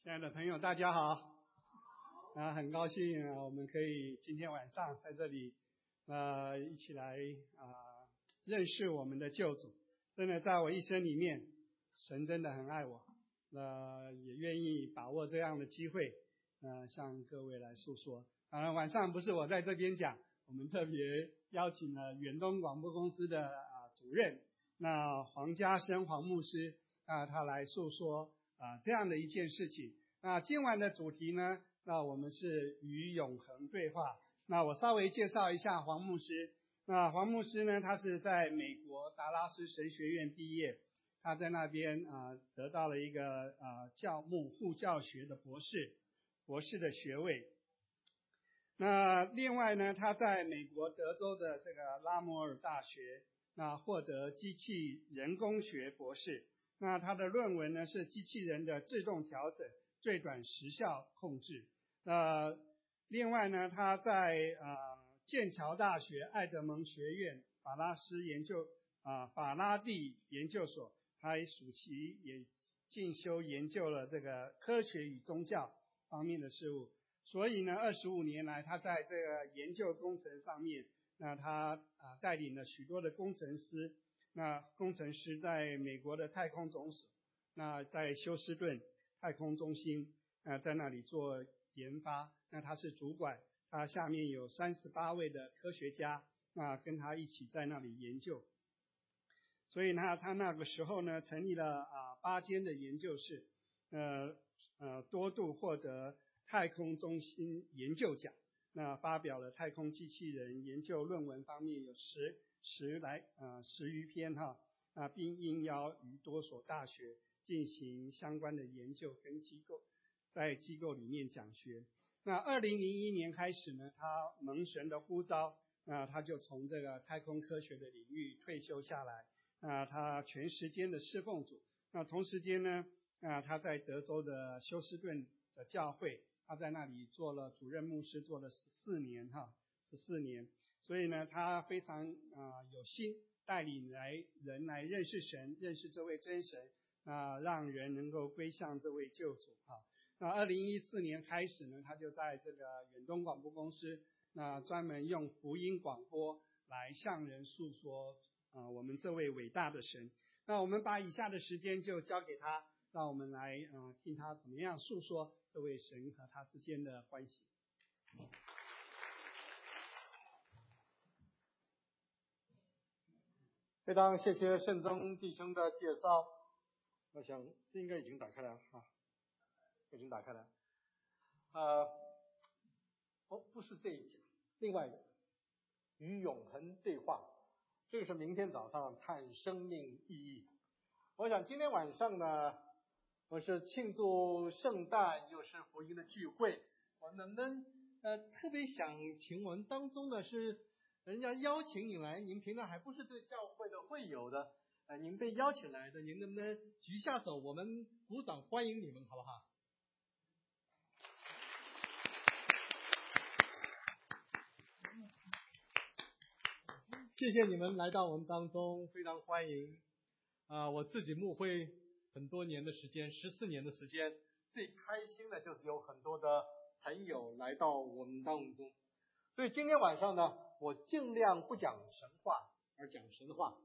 亲爱的朋友，大家好！很高兴我们可以今天晚上在这里一起来认识我们的救主。真的，在我一生里面，神真的很爱我，也愿意把握这样的机会，向各位来诉说。当然，晚上不是我在这边讲，我们特别邀请了远东广播公司的主任，黄家生黄牧师他来诉说这样的一件事情。今晚的主题呢，我们是与永恒对话。我稍微介绍一下黄牧师。黄牧师呢，他是在美国达拉斯神学院毕业，他在那边得到了一个教牧护教学的博士的学位。另外呢，他在美国德州的这个拉摩尔大学获得机器人工学博士。他的论文呢是机器人的自动调整最短时效控制。另外呢，他在剑桥大学爱德蒙学院法拉第研究所，他暑期也进修研究了这个科学与宗教方面的事物。所以呢，25年来他在这个研究工程上面，他带领了许多的工程师。工程师在美国的太空总署，在休斯顿太空中心，在那里做研发。他是主管，他下面有38位的科学家，跟他一起在那里研究。所以呢，他那个时候呢，成立了8间的研究室，多度获得太空中心研究奖。发表了太空机器人研究论文方面有10余篇并应邀于多所大学进行相关的研究跟在机构里面讲学。2001年开始呢，他蒙神的呼召，他就从这个太空科学的领域退休下来。他全时间的侍奉主。同时间呢，他在德州的休斯顿的教会，他在那里做了主任牧师，做了14年。所以呢，他非常有心带领人来认识神，认识这位真神，让人能够归向这位救主。2014年开始呢，他就在这个远东广播公司，专门用福音广播来向人诉说我们这位伟大的神。我们把以下的时间就交给他，让我们来听他怎么样诉说这位神和他之间的关系。 非常谢谢圣宗弟兄的介绍。我想这应该已经打开了已经打开了。不是这一讲，另外一个与永恒对话，这个是明天早上谈生命意义。我想今天晚上呢，我是庆祝圣诞又是福音的聚会，我能特别想请我们当中的是人家邀请你来，您平常还不是这教会的会友的，您被邀请来的，您能不能举下手，我们鼓掌欢迎你们，好不好？谢谢你们来到我们当中，非常欢迎。我自己牧会很多年的时间，14年的时间，最开心的就是有很多的朋友来到我们当中。所以今天晚上呢，我尽量不讲神话，而讲神话。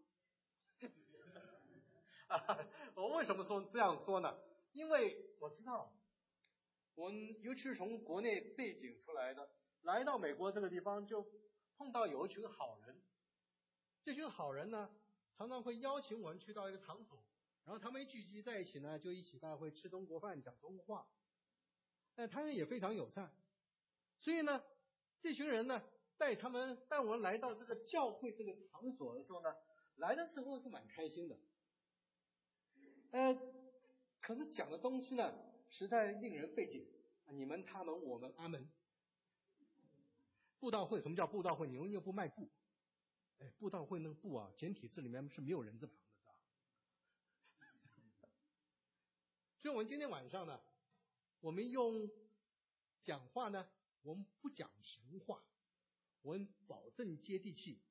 我为什么这样说呢？因为我知道，我们尤其是从国内背景出来的，来到美国这个地方，就碰到有一群好人。这群好人呢，常常会邀请我们去到一个场所，然后他们一聚集在一起呢，就一起大家会吃中国饭，讲中国话。但他们也非常友善，所以呢，这群人呢，带我们来到这个教会这个场所的时候呢，来的时候是蛮开心的。可是讲的东西呢，实在令人费解。你们、他们、我们、阿门。布道会，什么叫布道会？你们又不卖布。布道会那个布简体字里面是没有人字旁的，是吧？所以我们今天晚上呢，我们用讲话呢，我们不讲神话，我们保证接地气。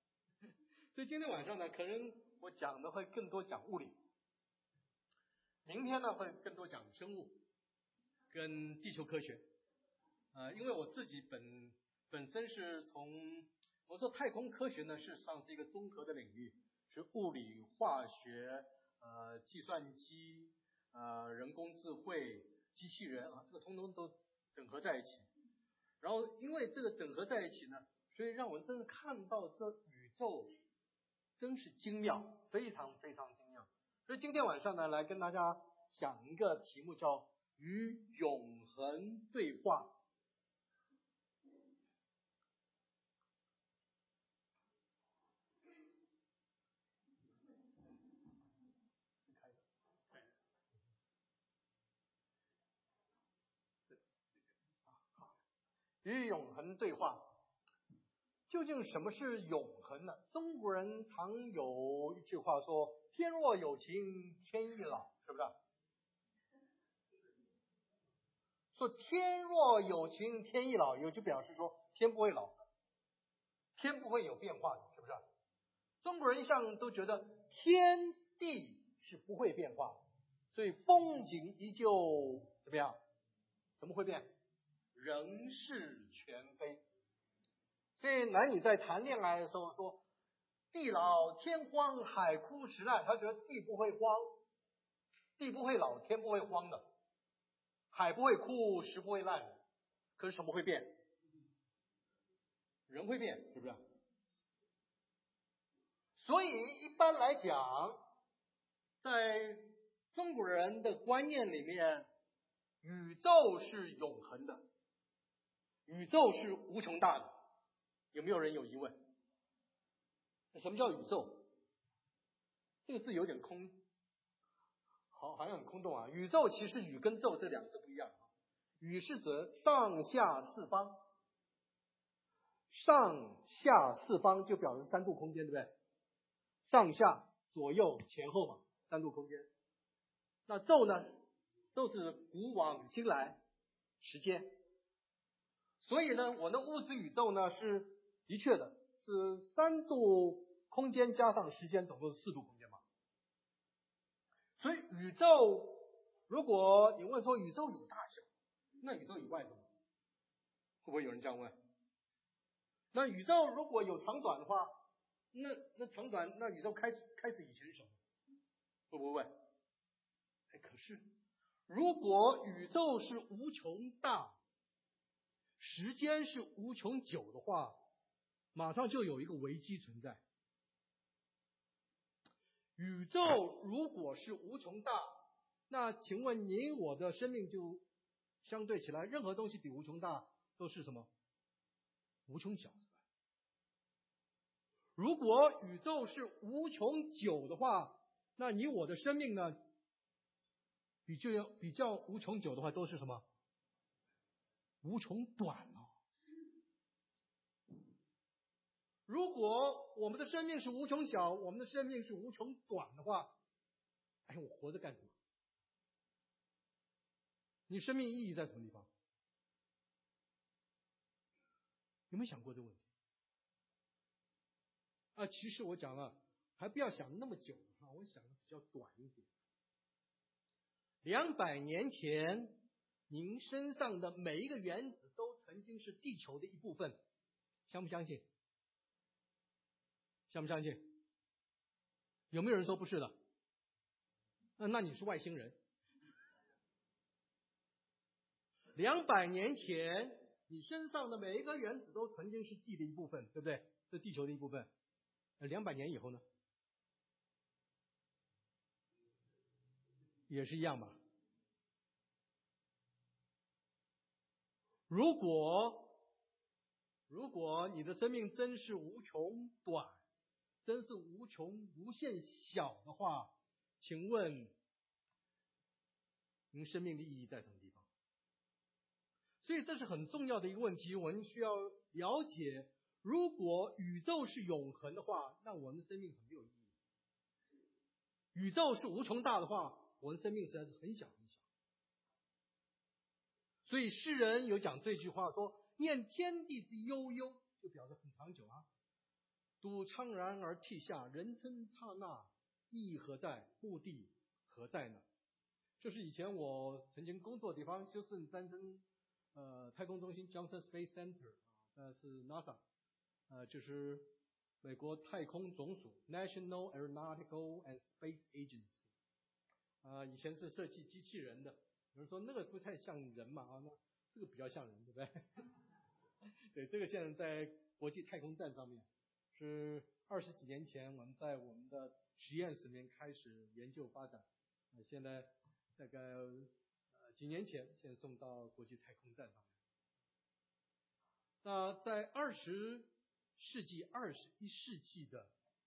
所以今天晚上呢，可能我讲的会更多讲物理。 明天呢会更多讲生物跟地球科学。因为我自己本身是我说太空科学呢，事实上是一个综合的领域，是物理、化学、计算机、人工智慧、机器人这个通通都整合在一起。然后因为这个整合在一起呢，所以让我真的看到这宇宙真是精妙，非常非常精妙。所以今天晚上呢，来跟大家讲一个题目，叫与永恒对话。与永恒对话，究竟什么是永恒呢？中国人常有一句话说：“天若有情天亦老”，是不是？说天若有情天亦老，也就表示说天不会老的，天不会有变化的，是不是？中国人一向都觉得天地是不会变化，所以风景依旧怎么样？怎么会变？人事全非。所以男女在谈恋爱的时候说地老天荒海枯石烂，他觉得地不会荒，地不会老，天不会荒的，海不会枯，石不会烂的。可是什么会变？人会变，是不是？所以一般来讲，在中国人的观念里面，宇宙是永恒的，宇宙是无穷大的。有没有人有疑问？什么叫宇宙？这个字有点空，好像很空洞啊。宇宙其实宇跟宙这两个字不一样。宇是指上下四方，上下四方就表示三度空间，对不对？上下左右前后嘛，三度空间。那宙呢？宙是古往今来时间。所以呢，我的物质宇宙呢是的确的是三度空间加上时间，总共是四度空间嘛。所以宇宙，如果你问说宇宙有大小，那宇宙以外怎么？会不会有人这样问？那宇宙如果有长短的话，那长短，那宇宙开始以前是什么？会不会问？可是如果宇宙是无穷大，时间是无穷久的话，马上就有一个危机存在。宇宙如果是无穷大，那请问你我的生命就相对起来，任何东西比无穷大都是什么？无穷小。如果宇宙是无穷久的话，那你我的生命呢，比较无穷久的话都是什么？无穷短哦。如果我们的生命是无穷小，我们的生命是无穷短的话，我活着干什么？你生命意义在什么地方？有没有想过这个问题？其实我讲了，还不要想那么久我想的比较短一点。200年前，您身上的每一个原子都曾经是地球的一部分，相不相信？相不相信？有没有人说不是的？那你是外星人。200年前，你身上的每一个原子都曾经是地的一部分，对不对？是地球的一部分。200年以后呢？也是一样吧。如果你的生命真是无穷短，真是无穷无限小的话，请问您生命的意义在什么地方？所以这是很重要的一个问题，我们需要了解。如果宇宙是永恒的话，那我们的生命很没有意义。宇宙是无穷大的话，我们生命实在是很小很小。所以诗人有讲这句话说：念天地之悠悠，就表示很长久啊。睹苍然而涕下，人生刹那，意义何在？目的何在呢？ 就是以前我曾经工作的地方，休斯顿战争太空中心 Johnson Space Center 是 NASA， 就是美国太空总署 National Aeronautical and Space Agency。以前是设计机器人的，有人说那个不太像人嘛，那这个比较像人，对不对？对，这个现在在国际太空站上面，是20几年前我们在我们的实验室里面开始研究发展，现在大概几年前现在送到国际太空站上面。那在20世纪、21世纪的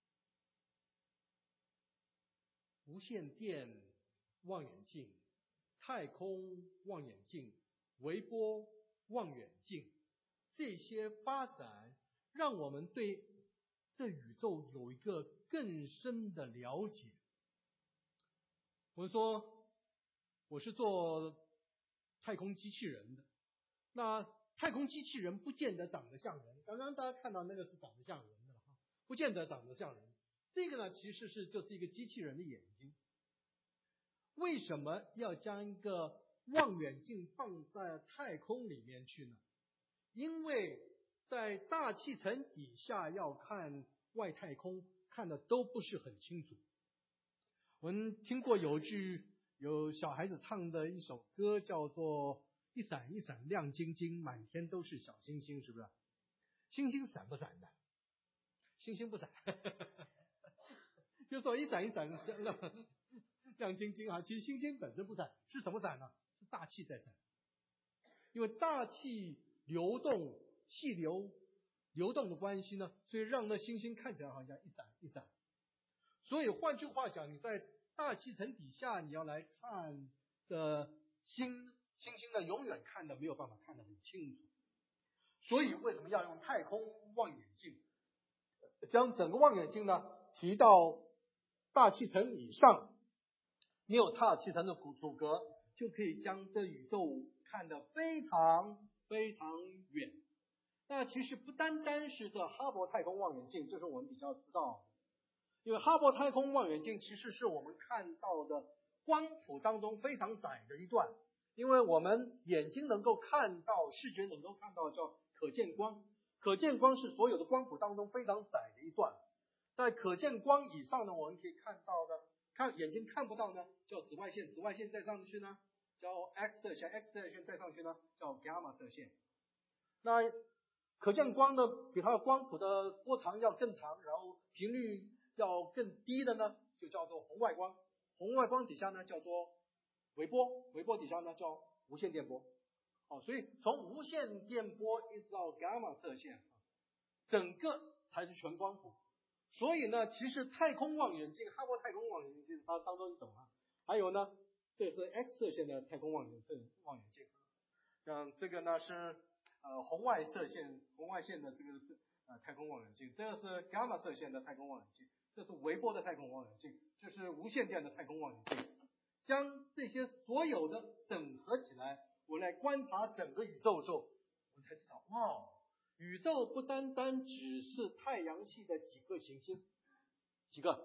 无线电望远镜、太空望远镜、微波望远镜这些发展，让我们对这宇宙有一个更深的了解。我们说我是做太空机器人的，那太空机器人不见得长得像人，刚刚大家看到那个是长得像人的了，不见得长得像人。这个呢，其实就是一个机器人的眼睛。为什么要将一个望远镜放在太空里面去呢？因为在大气层底下要看外太空，看的都不是很清楚。我们听过有小孩子唱的一首歌，叫做一闪一闪亮晶晶，满天都是小星星，是不是？星星闪不闪的？星星不闪，就说一闪一闪亮晶晶啊，其实星星本身不闪，是什么闪呢？是大气在闪。因为大气流动，气流流动的关系呢，所以让那星星看起来好像一闪一闪。所以换句话讲，你在大气层底下，你要来看的星星呢，永远看的没有办法看得很清楚。所以为什么要用太空望远镜？将整个望远镜呢提到大气层以上，没有大气层的阻隔，就可以将这宇宙看得非常非常远。那其实不单单是这哈勃太空望远镜，这是我们比较知道的。因为哈勃太空望远镜其实是我们看到的光谱当中非常窄的一段，因为我们眼睛能够看到，视觉能够看到叫可见光，可见光是所有的光谱当中非常窄的一段。在可见光以上呢，我们可以看到的，眼睛看不到呢，叫紫外线，紫外线再上去呢，叫 X 射线， X 射线再上去呢，叫伽马射线。那可见光呢，比它的光谱的波长要更长，然后频率要更低的呢，就叫做红外光。红外光底下呢叫做微波，微波底下呢叫无线电波。所以从无线电波一直到伽马射线，整个才是全光谱。所以呢，其实太空望远镜，哈勃太空望远镜它当中你懂啊。还有呢，这是 X 射线的太空望远镜。像这个呢是红外线的这个是太空望远镜，这个是伽马射线的太空望远镜，这是微波的太空望远镜，这是无线电的太空望远镜。将这些所有的整合起来，我来观察整个宇宙的时候，我才知道，哇，宇宙不单单只是太阳系的几个行星，几个？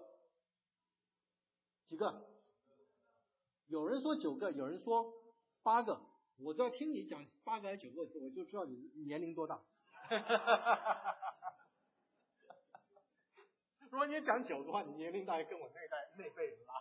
有人说9个，有人说8个。我只要听你讲8个还是9个，我就知道你年龄多大。如果你讲9的话，你年龄大概跟我那辈子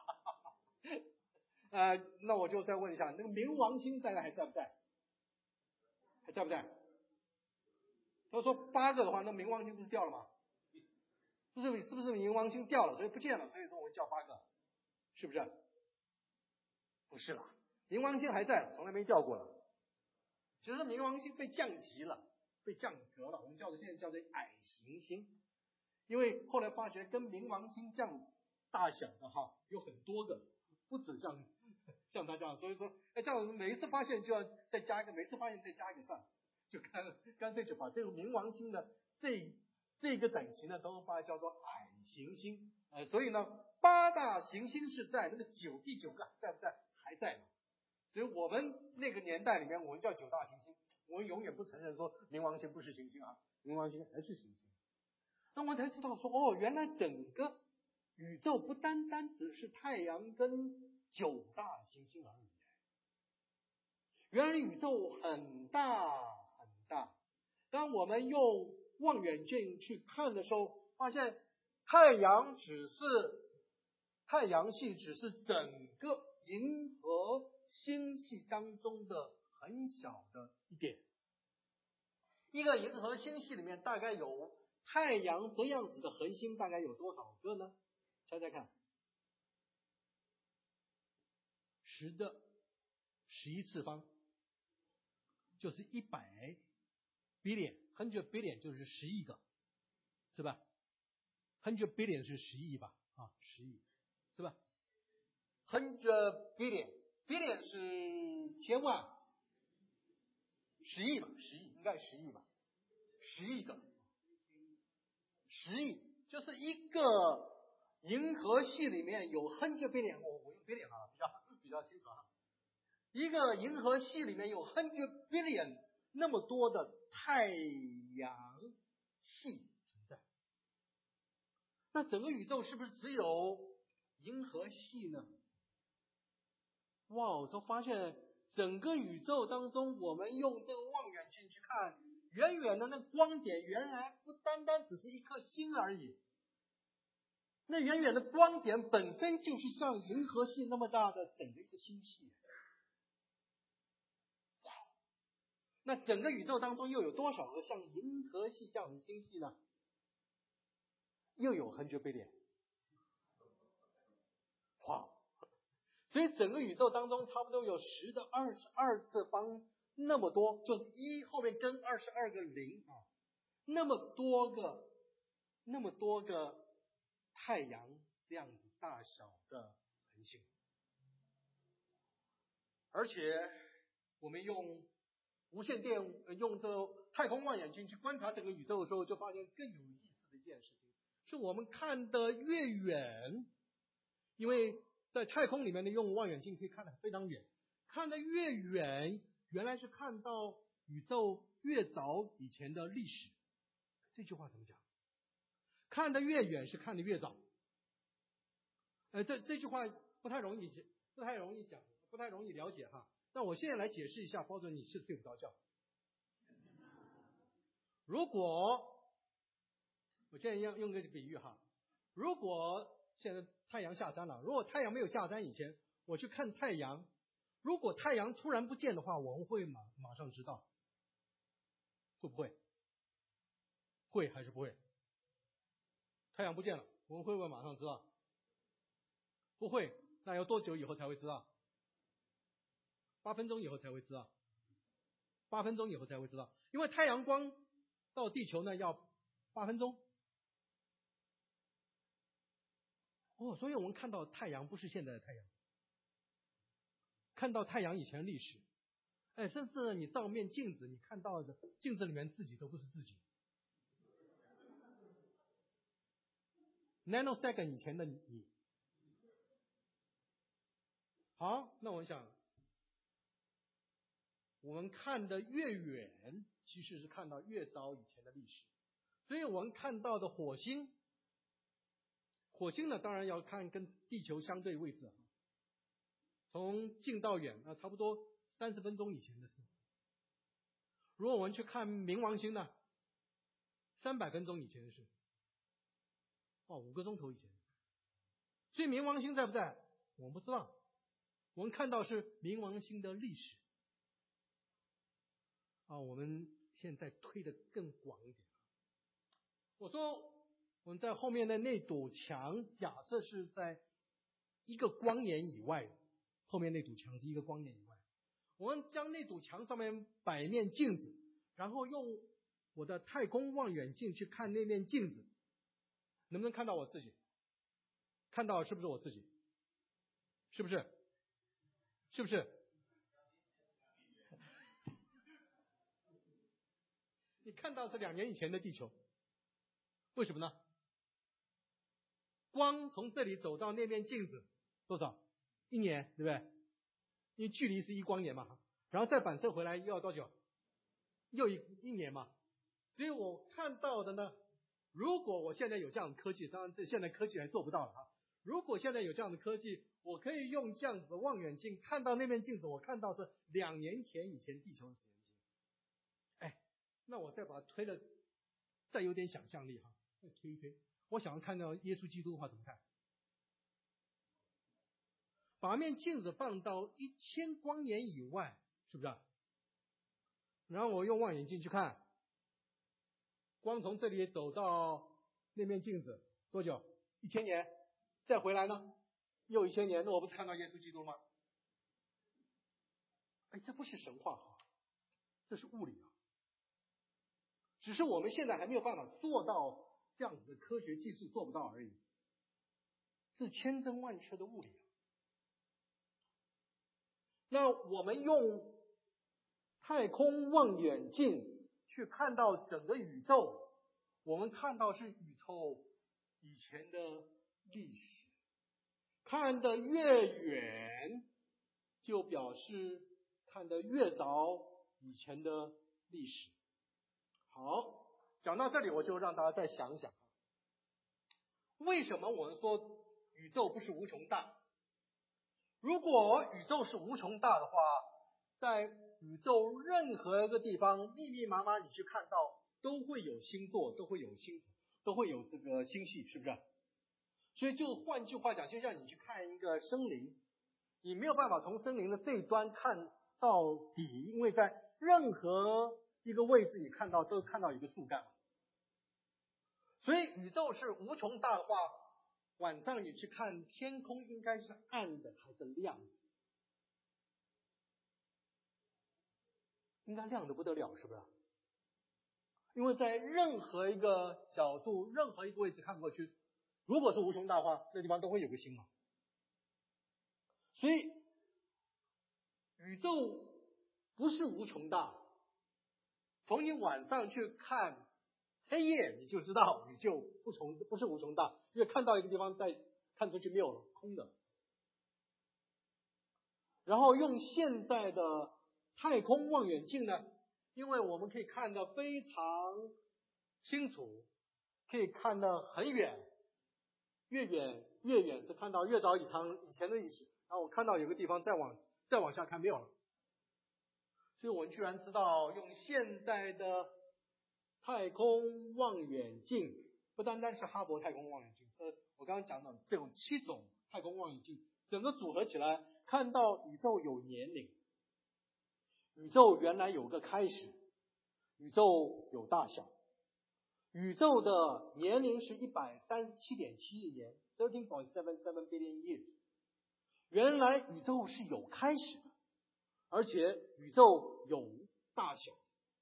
了。那我就再问一下，那个冥王星大概还在不在？还在不在？他说8个的话，那冥王星不是掉了吗？是不是冥王星掉了，所以不见了，所以说我叫8个，是不是？不是啦，冥王星还在，从来没掉过了。只是冥王星被降级了，被降格了，我们现在叫做矮行星。因为后来发觉跟冥王星这样大小的有很多个，不止像它这样，所以说这样每一次发现就要再加一个，每次发现再加一个算了，就干脆就把这个冥王星的这个等级呢都把它叫做矮行星。所以呢8大行星是在，那个第9个在不在？还在嘛。所以我们那个年代里面我们叫9大行星，我们永远不承认说冥王星不是行星啊，冥王星还是行星。那我才知道说，原来整个宇宙不单单只是太阳跟 9大行星而已。原来宇宙很大很大。当我们用望远镜去看的时候，发现太阳系只是整个银河星系当中的很小的一点。一个银河星系里面大概有太阳这样子的恒星，大概有多少个呢？猜猜看。10的11次方就是100 billion，100 billion 就是10亿个，是吧？100 billion 是10亿吧？10亿，是吧？100 billion 是千万，10亿吧，10亿应该10亿吧，10亿个，10亿就是一个银河系里面有100 billion，我用 billion 比较清楚啊。一个银河系里面有100 billion 那么多的太阳系存在，那整个宇宙是不是只有银河系呢？哇，我就发现整个宇宙当中，我们用这个望远镜去看，远远的那光点原来不单单只是一颗星而已，那远远的光点本身就是像银河系那么大的整个一个星系。哇，那整个宇宙当中又有多少个像银河系这样的星系呢？又有100 billion。哇，所以整个宇宙当中差不多有10的22次方那么多，就是1后面跟22个0啊，那么多个太阳这样子大小的恒星。而且我们用无线电用这太空望远镜去观察整个宇宙的时候，就发现更有意思的一件事情，是我们看得越远，因为在太空里面呢，用望远镜可以看得非常远，看得越远，原来是看到宇宙越早以前的历史。这句话怎么讲？看得越远是看得越早。这句话不太容易讲，不太容易了解哈。那我现在来解释一下，包准你是睡不着觉。如果我现在用个比喻哈，如果现在太阳下山了，如果太阳没有下山以前，我去看太阳，如果太阳突然不见的话，我们会马上知道，会不会？会还是不会？太阳不见了，我们会不会马上知道？不会。那要多久以后才会知道？8分钟以后才会知道。8分钟以后才会知道，因为太阳光到地球呢要8分钟。所以我们看到太阳不是现在的太阳，看到太阳以前的历史。甚至你照面镜子，你看到的镜子里面自己都不是自己。nanosecond 以前的你。好，那我想，我们看得越远，其实是看到越早以前的历史。所以我们看到的火星呢，当然要看跟地球相对位置，从近到远差不多30分钟以前的事。如果我们去看冥王星呢，300分钟以前的事，5个钟头以前。所以冥王星在不在我们不知道，我们看到是冥王星的历史。我们现在推得更广一点。我说我们在后面的那堵墙，假设是在1个光年以外，后面那堵墙是1个光年以外，我们将那堵墙上面摆一面镜子，然后用我的太空望远镜去看那面镜子，能不能看到我自己？看到是不是我自己？是不是？是不是？你看到是2年以前的地球，为什么呢？光从这里走到那面镜子多少？1年，对不对？因为距离是1光年嘛，然后再反射回来又要多久？又一年嘛。所以我看到的呢，如果我现在有这样的科技，当然这现在科技还做不到了。如果现在有这样的科技， 我可以用这样子的望远镜看到那面镜子，我看到是2年前以前地球的时间镜。那我再把它推了，再有点想象力哈，再推一推，我想要看到耶稣基督的话怎么看？把面镜子放到1000光年以外，是不是？然后我用望远镜去看，光从这里走到那面镜子多久？1000年，再回来呢，又1000年，那我不是看到耶稣基督吗？这不是神话哈，这是物理啊。只是我们现在还没有办法做到这样子的科学技术做不到而已，是千真万确的物理啊。那我们用太空望远镜去看到整个宇宙，我们看到是宇宙以前的历史，看得越远就表示看得越早以前的历史。好，讲到这里我就让大家再想想，为什么我们说宇宙不是无穷大？如果宇宙是无穷大的话，在宇宙任何一个地方密密麻麻你去看到都会有星座，都会有星体，都会有这个星系，是不是？所以就换句话讲，就像你去看一个森林，你没有办法从森林的这一端看到底，因为在任何一个位置你看到都看到一个树干。所以宇宙是无穷大的话，晚上你去看天空应该是暗的还是亮的？应该亮的不得了，是不是？因为在任何一个角度任何一个位置看过去，如果是无穷大的话，那地方都会有个星嘛。所以宇宙不是无穷大，从你晚上去看黑夜你就知道宇宙不是无穷大，因为看到一个地方再看出去没有了，空的。然后用现在的太空望远镜呢，因为我们可以看得非常清楚，可以看得很远，越远就看到越早以前的历史。然后我看到有个地方再往下看没有了，所以我们居然知道用现在的太空望远镜，不单单是哈勃太空望远镜，是我刚刚讲的这种7种太空望远镜整个组合起来，看到宇宙有年龄，宇宙原来有个开始，宇宙有大小，宇宙的年龄是137.7亿年 13.77 billion years， 原来宇宙是有开始的，而且宇宙有大小。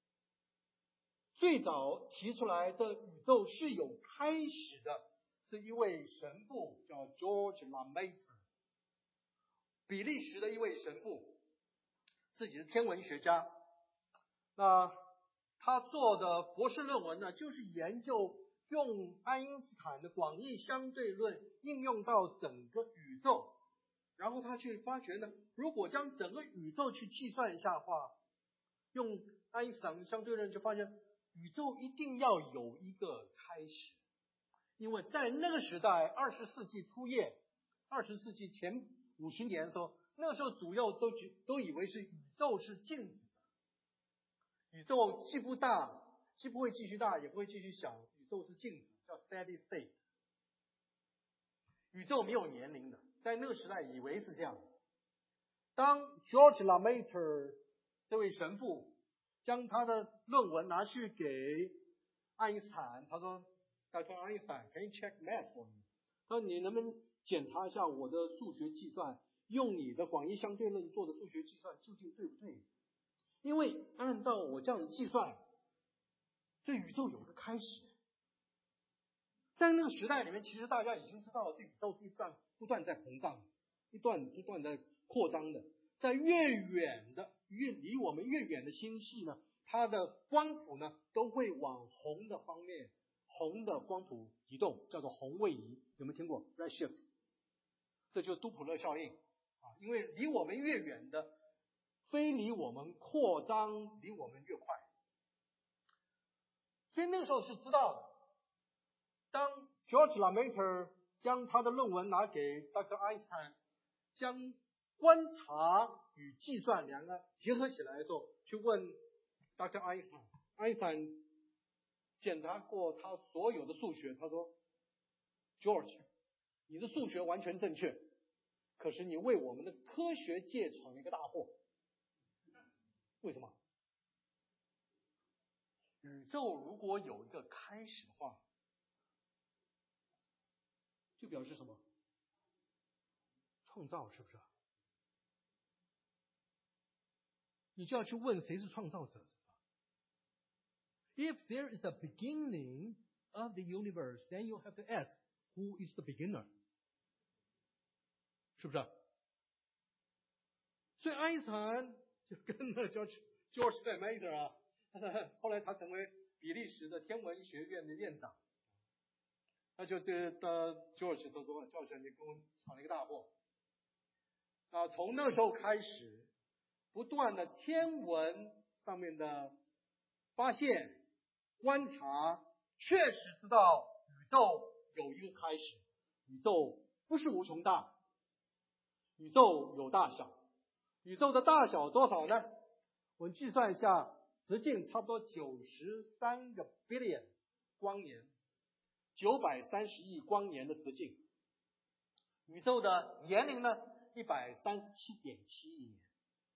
最早提出来的宇宙是有开始的是一位神父叫 George LeMaitre， 比利时的一位神父，自己是天文学家。那他做的博士论文呢，就是研究用爱因斯坦的广义相对论应用到整个宇宙，然后他去发觉呢，如果将整个宇宙去计算一下的话，用爱因斯坦相对论就发现宇宙一定要有一个开始。因为在那个时代20世纪初叶，20世纪前50年的时候，那个时候主要都以为是宇宙是静止的，宇宙既不大，既不会继续大，也不会继续小，宇宙是静止，叫 steady state。 宇宙没有年龄的，在那个时代以为是这样。当 George LeMaitre 这位神父将他的论文拿去给爱因斯坦，他说 Dr. Einstein, can you check math for me？ 他说你能不能检查一下我的数学计算，用你的广义相对论做的数学计算究竟对不对？因为按照我这样的计算，这宇宙有个开始。在那个时代里面，其实大家已经知道这宇宙是不断在膨胀，不断在扩张的。在离我们越远的星系呢，它的光谱呢都会往红的方面，红的光谱移动，叫做红位移，有没有听过 redshift？ 这就是都普勒效应啊，因为离我们越远的非离我们扩张，离我们越快。所以那个时候是知道的。当 George LeMaitre 将他的论文拿给 Dr. Einstein， 将观察与计算两个结合起来的时候，去问 Dr. Einstein， Einstein 检查过他所有的数学，他说 George， 你的数学完全正确，可是你为我们的科学界闯了一个大祸。为什么？宇宙如果有一个开始的话，就表示什么？创造，是不是？你就要去问谁是创造者。If there is a beginning of the universe, then you have to ask, who is the beginner? 是不是？所以爱因斯坦就跟那George Lemaitre 啊，后来他成为比利时的天文学院的院长，他就对George 都说：“George，你给我闯了一个大祸。”啊，从那时候开始，不断的天文上面的发现、观察，确实知道宇宙有一个开始。宇宙不是无穷大，宇宙有大小。宇宙的大小多少呢？我们计算一下，直径差不多93个 billion 光年，930亿光年的直径。宇宙的年龄呢，137.7亿年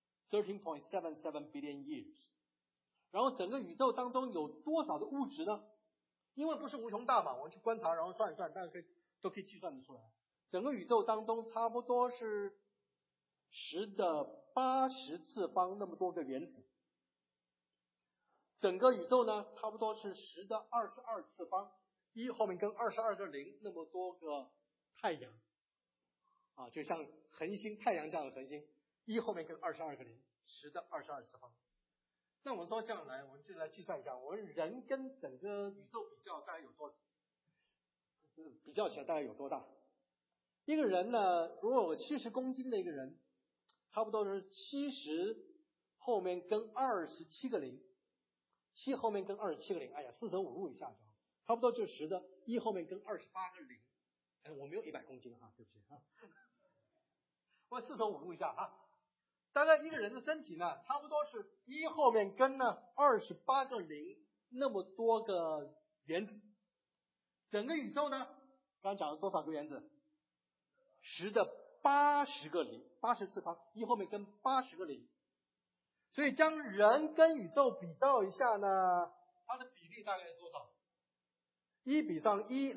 ，13.77 billion years。然后整个宇宙当中有多少的物质呢？因为不是无穷大嘛，我们去观察，然后算一算，大家都可以计算得出来。整个宇宙当中差不多是10的80次方那么多个原子。整个宇宙呢，差不多是10的22次方，1后面跟22个零那么多个太阳。啊，就像恒星太阳这样的恒星，1后面跟22个零，10的22次方。那我们说这样来，我们就来计算一下，我们人跟整个宇宙比较大概有多，比较起来大概有多大？一个人呢，如果有70公斤的一个人，差不多是70后面跟27个零，7后面跟27个零，哎呀，四舍五入一下就好，差不多就10的1后面跟28个零。哎，我没有100公斤啊，对不起啊。我四舍五入一下啊，大概一个人的身体呢，差不多是1后面跟呢28个零那么多个原子。整个宇宙呢，刚刚讲了多少个原子？10的80个零，80次方，1后面跟80个零。所以将人跟宇宙比较一下呢，它的比例大概是多少？1比上1，00000000000000000000000000000000000000000000000000000000000000000000000000000000000000000000000000000000000000000000000000000000000000000000000000000000000000000000000000000000000000000000000000000000000000000000000000000000000000000000000000000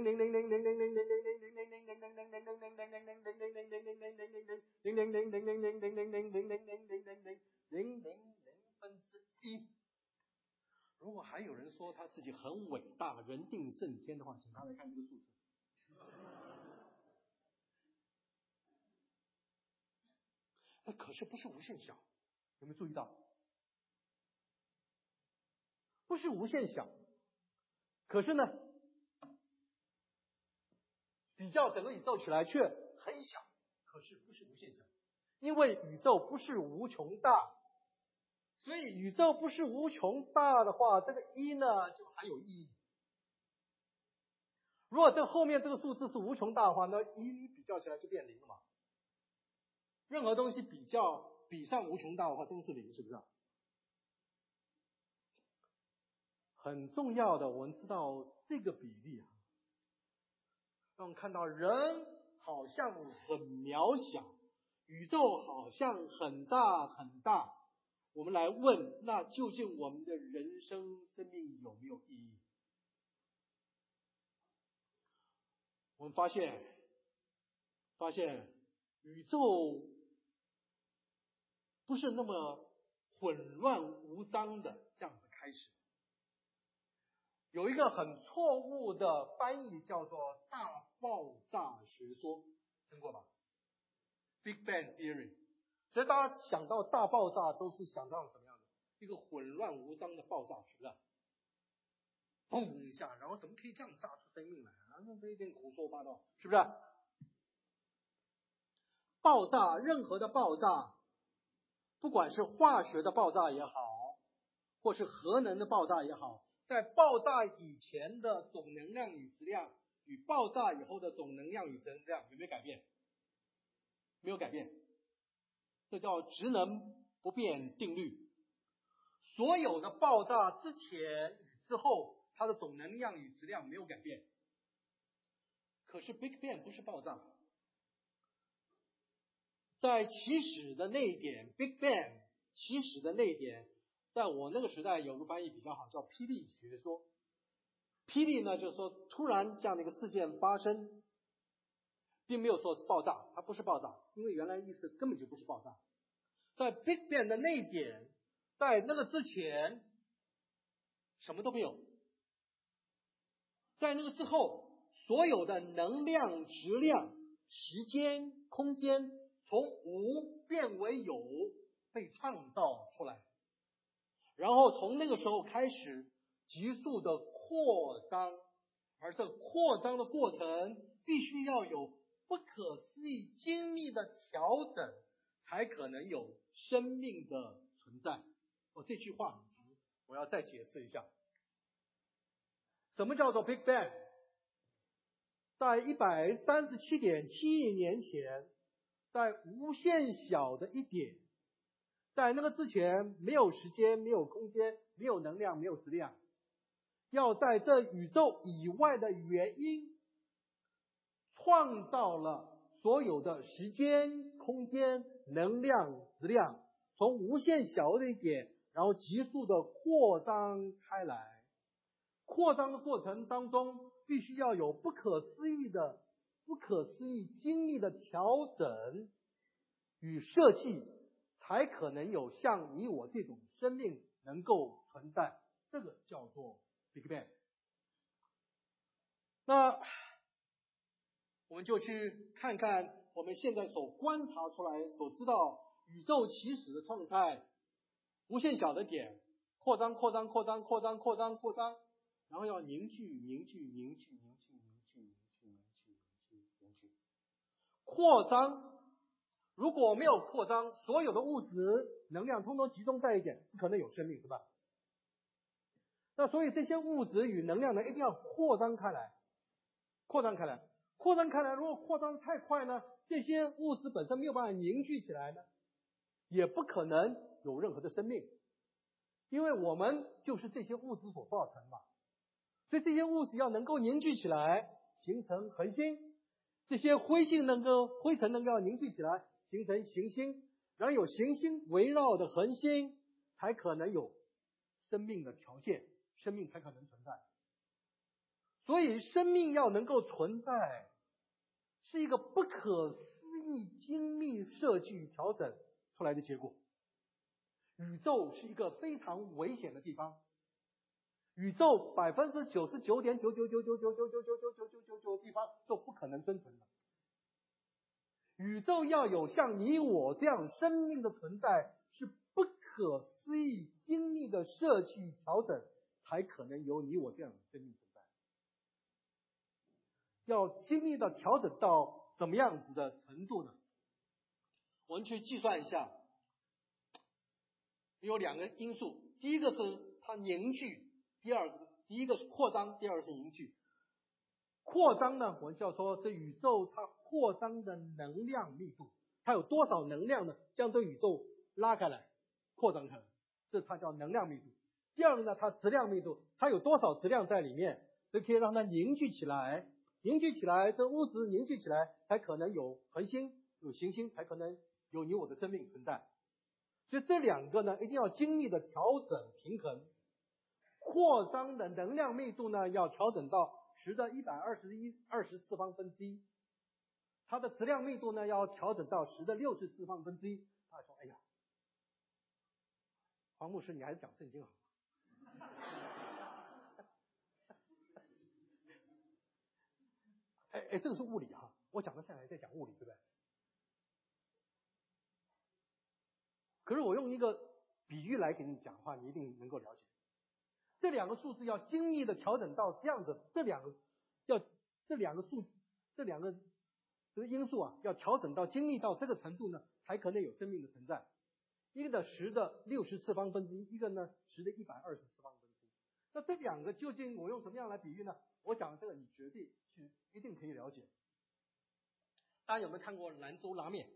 如果还有人说他自己很伟大，人定胜天的话，请他来看这个数字。哎，可是不是无限小，有没有注意到？不是无限小，可是呢，比较整个宇宙起来却很小，可是不是无限小，因为宇宙不是无穷大，所以宇宙不是无穷大的话，这个1呢就还有意义。如果这后面这个数字是无穷大的话，那1比较起来就变0了嘛。任何东西比上无穷大的话都是0，是不是？很重要的，我们知道这个比例啊，让我们看到人好像很渺小，宇宙好像很大很大。我们来问，那究竟我们的人生生命有没有意义？我们发现宇宙不是那么混乱无章的这样子开始。有一个很错误的翻译叫做大爆炸学说，听过吧？ Big Bang Theory。 所以大家想到大爆炸都是想到什么样的？一个混乱无章的爆炸，是不是？砰一下，然后怎么可以这样炸出生命来啊？那这一定胡说八道，是不是？爆炸，任何的爆炸，不管是化学的爆炸也好，或是核能的爆炸也好，在爆炸以前的总能量与质量与爆炸以后的总能量与质量有没有改变？ 没有改变，这叫质能不变定律。所有的爆炸之前与之后，它的总能量与质量没有改变。可是 Big Bang 不是爆炸，在起始的那一点 Big Bang 起始的那一点，在我那个时代有个翻译比较好，叫霹雳学说。霹雳呢，就是说突然这样的一个事件发生，并没有说是爆炸，它不是爆炸，因为原来意思根本就不是爆炸。在 Big Bang 的那一点，在那个之前什么都没有，在那个之后，所有的能量、质量、时间、空间从无变为有，被创造出来，然后从那个时候开始急速的扩张，而这扩张的过程必须要有不可思议精密的调整，才可能有生命的存在。这句话我要再解释一下，什么叫做 Big Bang？ 在137.7亿年前，在无限小的一点，在那个之前没有时间，没有空间，没有能量，没有质量，要在这宇宙以外的原因创造了所有的时间、空间、能量、质量，从无限小的一点，然后急速的扩张开来。扩张的过程当中，必须要有不可思议精密的调整与设计，才可能有像你我这种生命能够存在。这个叫做 Big Bang。 那我们就去看看我们现在所观察出来、所知道宇宙起始的状态，无限小的点扩张，然后要凝聚，扩张。如果没有扩张，所有的物质能量通通集中在一点，不可能有生命，是吧？那所以这些物质与能量呢，一定要扩张开来。如果扩张太快呢，这些物质本身没有办法凝聚起来呢，也不可能有任何的生命，因为我们就是这些物质所造成嘛。所以这些物质要能够凝聚起来，形成恒星，这些灰尘能够凝聚起来，形成行星，然后有行星围绕的恒星，才可能有生命的条件，生命才可能存在。所以生命要能够存在，是一个不可思议精密设计与调整出来的结果。宇宙是一个非常危险的地方，宇宙99.9999999999999的地方都不可能生存的。宇宙要有像你我这样生命的存在，是不可思议精密的设计与调整，才可能有你我这样的生命存在。要精密的调整到什么样子的程度呢？我们去计算一下，有两个因素，第一个是它凝聚，第一个是扩张，第二个是凝聚。扩张呢，我们叫说这宇宙它扩张的能量密度，它有多少能量呢？将这宇宙拉开来，扩张开来，这它叫能量密度。第二个呢，它质量密度，它有多少质量在里面，这可以让它凝聚起来，这物质凝聚起来，才可能有恒星，有行星，才可能有你我的生命存在。所以这两个呢，一定要精密的调整平衡。扩张的能量密度呢，要调整到10的124方分之一，它的质量密度呢，要调整到10的64方分之一。他说：“哎呀，黄牧师，你还是讲圣经好。”这个是物理哈，我讲到现在在讲物理，对不对？可是我用一个比喻来给你讲话，你一定能够了解。这两个数字要精密的调整到这样子，这两个因素啊，要调整到精密到这个程度呢，才可能有生命的存在。一个呢10的64方分之一，一个呢10的124方分之一。那这两个究竟我用什么样来比喻呢？我讲这个你绝对一定可以了解。 大家有没有看过兰州拉面？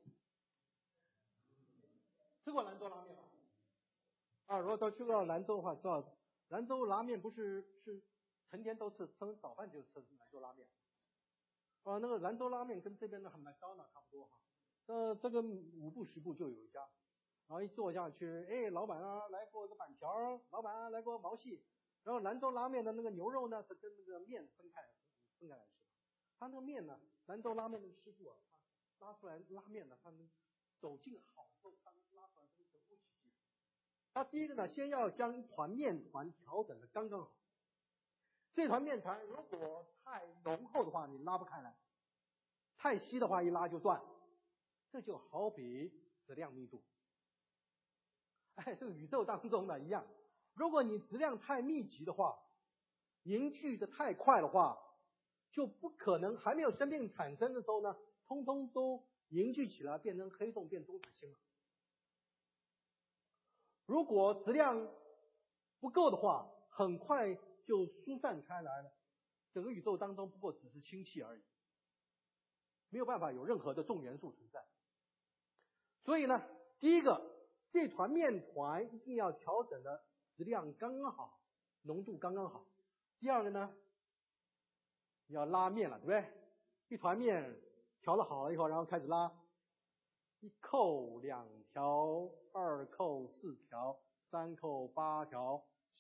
吃过兰州拉面吗？如果都去过兰州的话，知道兰州拉面不是成天都吃早饭就吃兰州拉面。那个兰州拉面跟这边的麦当劳差不多哈。这个5步10步就有一家，然后一坐下去，老板啊，来过个板条，老板啊，来过毛细。然后兰州拉面的那个牛肉呢是跟那个面分开来吃。他那个面呢，兰州拉面的师傅啊，他拉出来拉面呢，他们手劲好之后，他拉出来真是神乎其技。他第一个呢，先要将一团面团调整的刚刚好。这团面团如果太浓厚的话，你拉不开来；太稀的话，一拉就断。这就好比质量密度。这个宇宙当中呢一样，如果你质量太密集的话，凝聚的太快的话，就不可能还没有生命产生的时候呢，通通都凝聚起来变成黑洞变中子星了。如果质量不够的话，很快就疏散开来了，整个宇宙当中不过只是氢气而已，没有办法有任何的重元素存在。所以呢，第一个，这团面团一定要调整的质量刚刚好，浓度刚刚好。第二个呢，你要拉面了，对不对？一团面调了好了以后，然后开始拉，1扣2条，2扣4条，3扣8条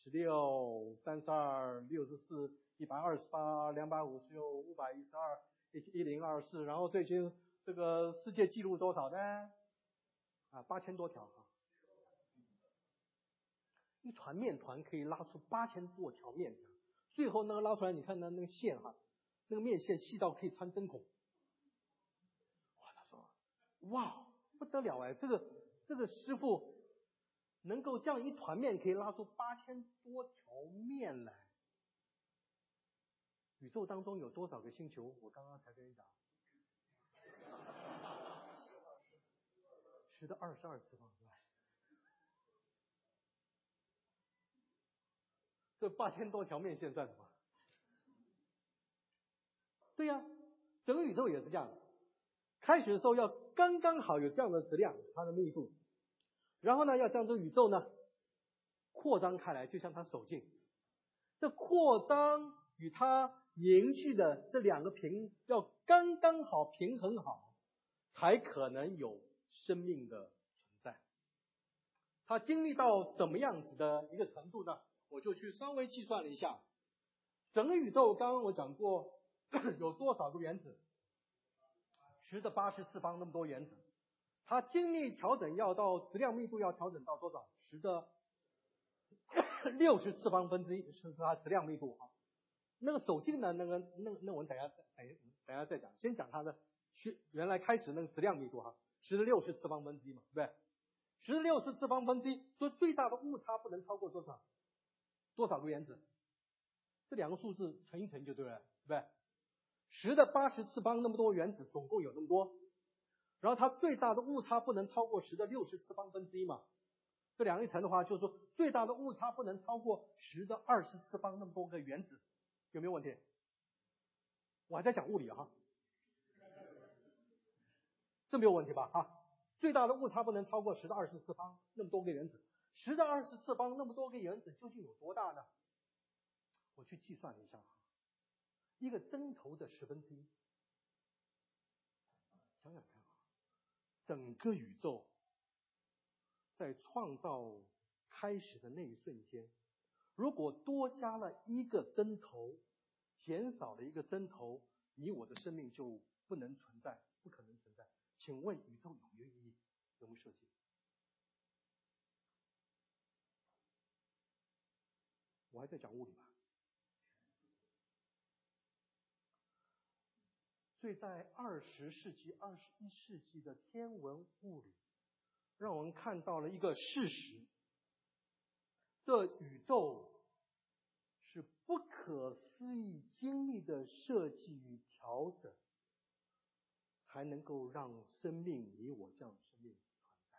，16、32、64、128、256、512、1024，然后最新这个世界纪录多少呢？8000多条。一团面团可以拉出8000多条面条，最后那个拉出来，你看那个线那个面线细到可以穿针孔。他说，哇，不得了这个师傅能够这样一团面可以拉出8000多条面来。宇宙当中有多少个星球？我刚刚才跟你讲，10的22次方，对吧？这8000多条面线算什么？对呀，整个宇宙也是这样的。开始的时候要刚刚好有这样的质量，它的密度，然后呢，要将这个宇宙呢扩张开来，就像它手劲。这扩张与它凝聚的这两个要刚刚好平衡好，才可能有生命的存在。它经历到怎么样子的一个程度呢？我就去稍微计算了一下，整个宇宙刚刚我讲过有多少个原子？10的84方那么多原子，它精密调整要到质量密度要调整到多少？10的64方分之1是它质量密度哈。那个手劲呢，那我们等一下再讲，先讲它的原来开始那个质量密度哈，10的64方分之1嘛，对不对？10的64方分之1，所以最大的误差不能超过多少？多少个原子？这两个数字乘一乘就对了，对不对？10的84方那么多原子，总共有那么多，然后它最大的误差不能超过10的64方分之1嘛，这两个一乘的话，就是说最大的误差不能超过10的24方那么多个原子，有没有问题？我还在讲物理哈，这没有问题吧？最大的误差不能超过10的24方那么多个原子，10的24方那么多个原子究竟有多大呢？我去计算了一下，一个针头的1/10，想想看整个宇宙在创造开始的那一瞬间，如果多加了一个针头，减少了一个针头，你我的生命就不能存在，不可能存在。请问宇宙有没有意义？有没有设计？我还在讲物理吧。所以在20世纪、21世纪的天文物理，让我们看到了一个事实：这宇宙是不可思议精密的设计与调整，才能够让生命，你我这样的生命存在。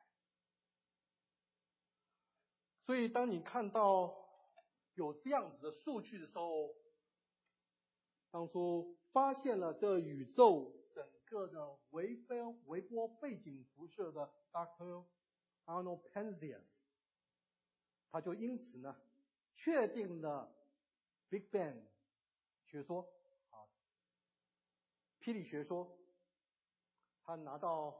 所以当你看到有这样子的数据的时候，当初发现了这宇宙整个的微波背景辐射的 Dr. Arnold Penzias， 他就因此呢确定了 Big Bang 学说霹雳学说。他拿到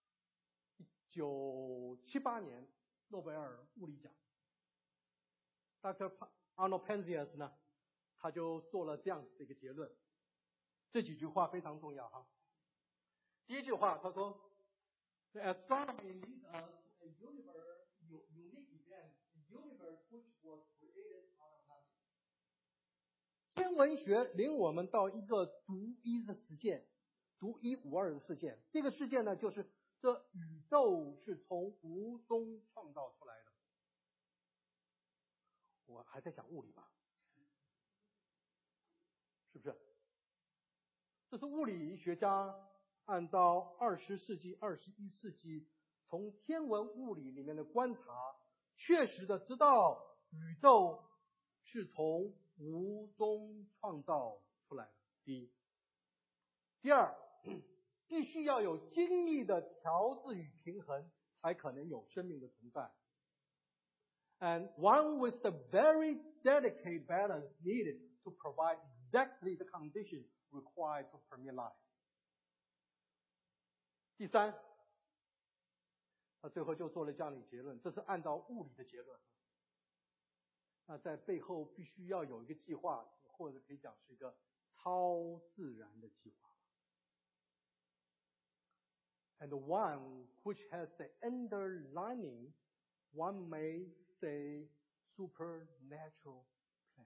1978年诺贝尔物理奖。Dr. Arnold Penzias 呢，他就做了这样子的一个结论，这几句话非常重要哈。第一句话他说 The astronomy leads us to a unique event, a universe which was created out of nothing。 天文学领我们到一个独一的事件，独一无二的事件。这个事件呢，就是这宇宙是从无中创造出来的。我还在讲物理吧？是不是？这是物理学家按照20世纪、21世纪从天文物理里面的观察，确实的知道宇宙是从无中创造出来的。第一。第二，必须要有精密的调制与平衡，才可能有生命的存在。And one with the very delicate balance needed to provide exactly the condition required to permit life。 第三，他最后就做了这样的结论，这是按照物理的结论。那在背后必须要有一个计划，或者可以讲是一个超自然的计划。And one which has the underlining, one may say, supernatural plan。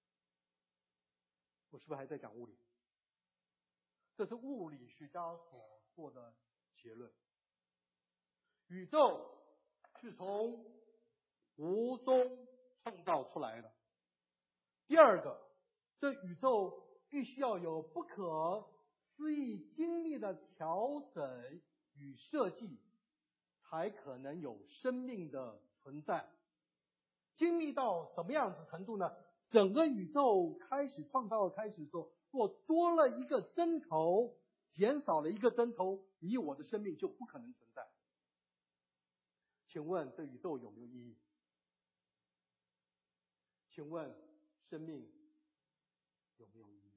我是不是还在讲物理？这是物理学家所做的结论。宇宙是从无中创造出来的。第二个，这宇宙必须要有不可思议精密的调整与设计，才可能有生命的存在。精密到什么样子程度呢？整个宇宙创造开始的时候，若多了一个针头，减少了一个针头，你我的生命就不可能存在。请问这宇宙有没有意义？请问生命有没有意义？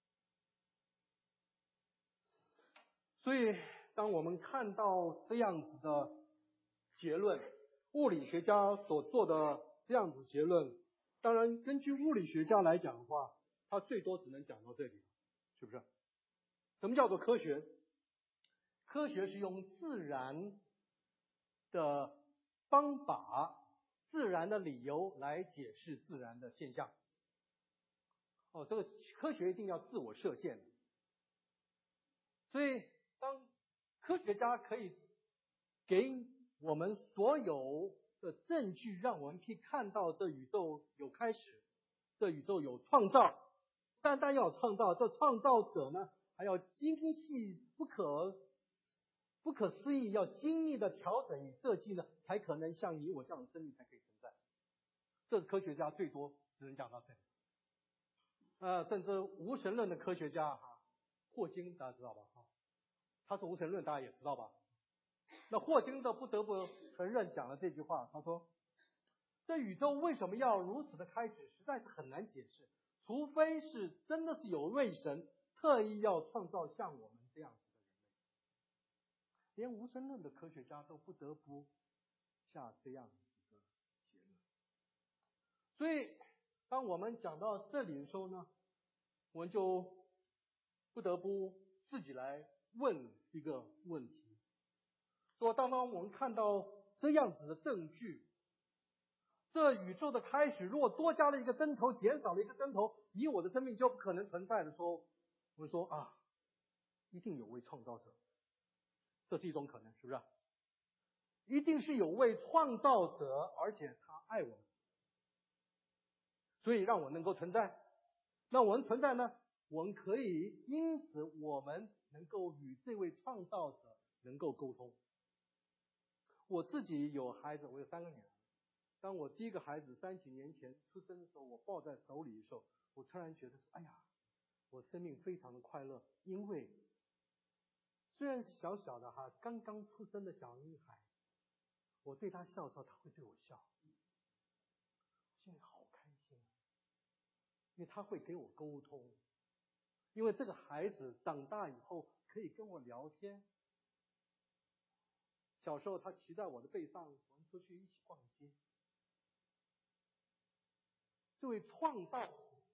所以当我们看到这样子的结论，物理学家所做的这样子结论，当然根据物理学家来讲的话，他最多只能讲到这里，是不是？什么叫做科学？科学是用自然的方法、自然的理由来解释自然的现象。这个科学一定要自我设限。所以当科学家可以给我们所有的证据，让我们可以看到这宇宙有开始，这宇宙有创造，单单要创造，这创造者呢还要精细不可思议，要精密的调整与设计呢，才可能像你我这样的生命才可以存在。这是科学家最多只能讲到这里。甚至无神论的科学家霍金大家知道吧？他是无神论，大家也知道吧？那霍金的不得不承认讲了这句话，他说这宇宙为什么要如此的开始，实在是很难解释，除非是真的是有位神特意要创造像我们这样子的人类。连无神论的科学家都不得不下这样一个结论。所以当我们讲到这里的时候呢，我们就不得不自己来问一个问题，说当我们看到这样子的证据，这宇宙的开始如果多加了一个针头，减少了一个针头，你我的生命就不可能存在的时候，我们说一定有位创造者，这是一种可能，是不是？一定是有位创造者，而且他爱我们，所以让我能够存在。那我们存在呢，我们可以因此我们能够与这位创造者能够沟通。我自己有孩子，我有3个女儿。当我第一个孩子3几年前出生的时候，我抱在手里的时候，我突然觉得哎呀，我生命非常的快乐，因为虽然小小的哈，刚刚出生的小女孩，我对她笑的时候，她会对我笑，心里好开心，因为她会给我沟通，因为这个孩子长大以后可以跟我聊天。小时候她骑在我的背上，我们出去一起逛街。这位创造，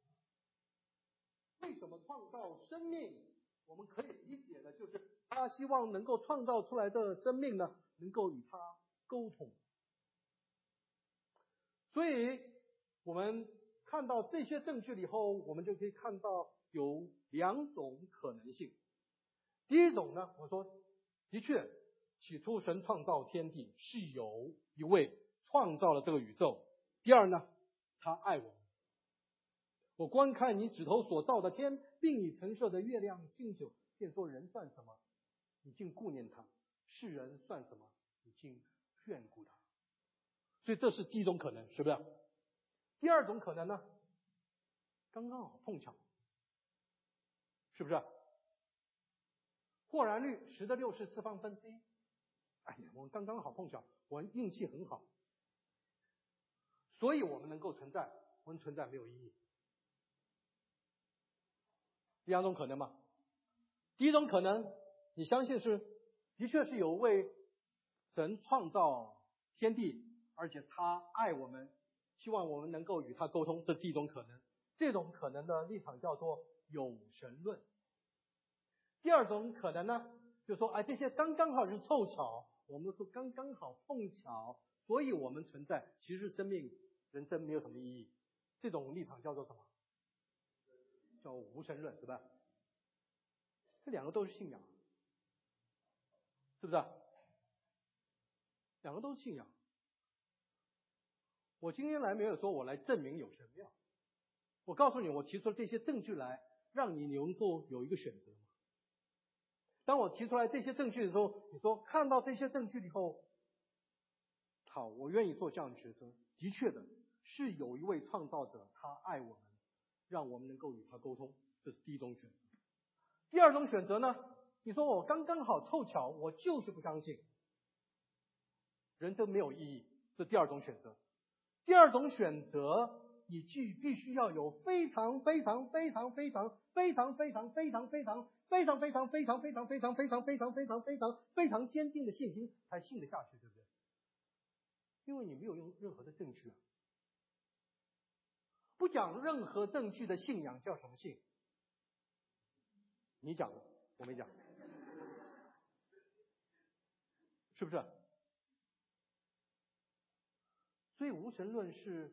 为什么创造生命？我们可以理解的就是他希望能够创造出来的生命呢，能够与他沟通。所以我们看到这些证据以后，我们就可以看到有两种可能性。第一种呢，我说的确，起初神创造天地是有一位创造了这个宇宙。第二呢，他爱我们。我观看你指头所造的天，并你陈设的月亮星宿，便说人算什么，你竟顾念他；世人算什么，你竟眷顾他。所以这是第一种可能，是不是？第二种可能呢，刚刚好碰巧，是不是？或然率10^64方分之一。哎呀，我们刚刚好碰巧，我们运气很好，所以我们能够存在，我们存在没有意义。两种可能嘛。第一种可能，你相信是的确是有位神创造天地，而且他爱我们，希望我们能够与他沟通，这第一种可能。这种可能的立场叫做有神论。第二种可能呢，就说这些刚刚好是凑巧，我们说刚刚好碰巧，所以我们存在，其实生命人生没有什么意义。这种立场叫做什么？叫无神论，是吧？这两个都是信仰，是不是？两个都是信仰。我今天来没有说我来证明有神庙，我告诉你，我提出了这些证据来，让你能够有一个选择。当我提出来这些证据的时候，你说看到这些证据以后，好，我愿意做这样的抉择。的确的，是有一位创造者，他爱我们，让我们能够与他沟通，这是第一种选择。第二种选择呢，你说我刚刚好凑巧，我就是不相信，人生没有意义，这第二种选择。第二种选择，你必须要有非常非常非常非常非常非常非常非常非常非常非常非常非常非常非常非常非常非常坚定的信心才信得下去，对不对？因为你没有用任何的证据啊。不讲任何证据的信仰叫什么信？你讲的，我没讲，是不是？所以无神论是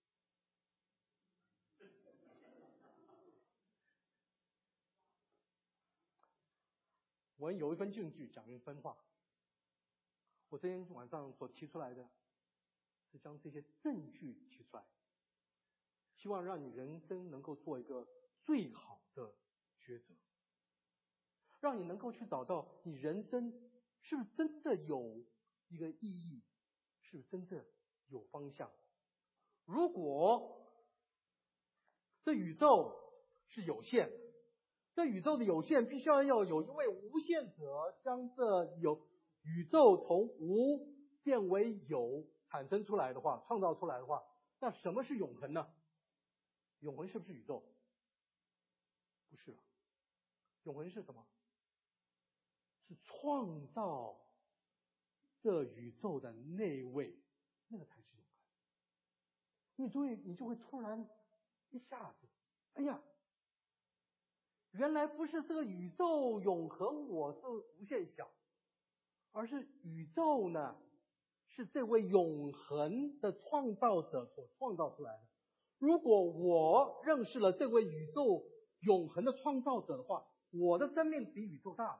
我有一份证据讲一分话。我今天晚上所提出来的是将这些证据提出来，希望让你人生能够做一个最好的抉择，让你能够去找到你人生是不是真的有一个意义，是不是真正有方向。如果这宇宙是有限的，这宇宙的有限必须要有一位无限者将这宇宙从无变为有产生出来的话，创造出来的话，那什么是永恒呢？永恒是不是宇宙？不是了。永恒是什么？是创造这宇宙的那位，那个才是永恒。你就会突然一下子，哎呀，原来不是这个宇宙永恒，我是无限小，而是宇宙呢，是这位永恒的创造者所创造出来的。如果我认识了这位宇宙永恒的创造者的话，我的生命比宇宙大。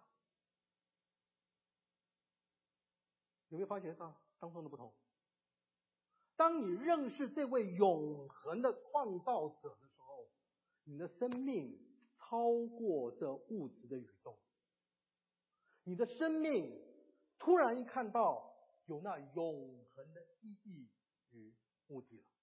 有没有发现当中的不同？当你认识这位永恒的创造者的时候，你的生命超过这物质的宇宙，你的生命突然一看到有那永恒的意义与目的了。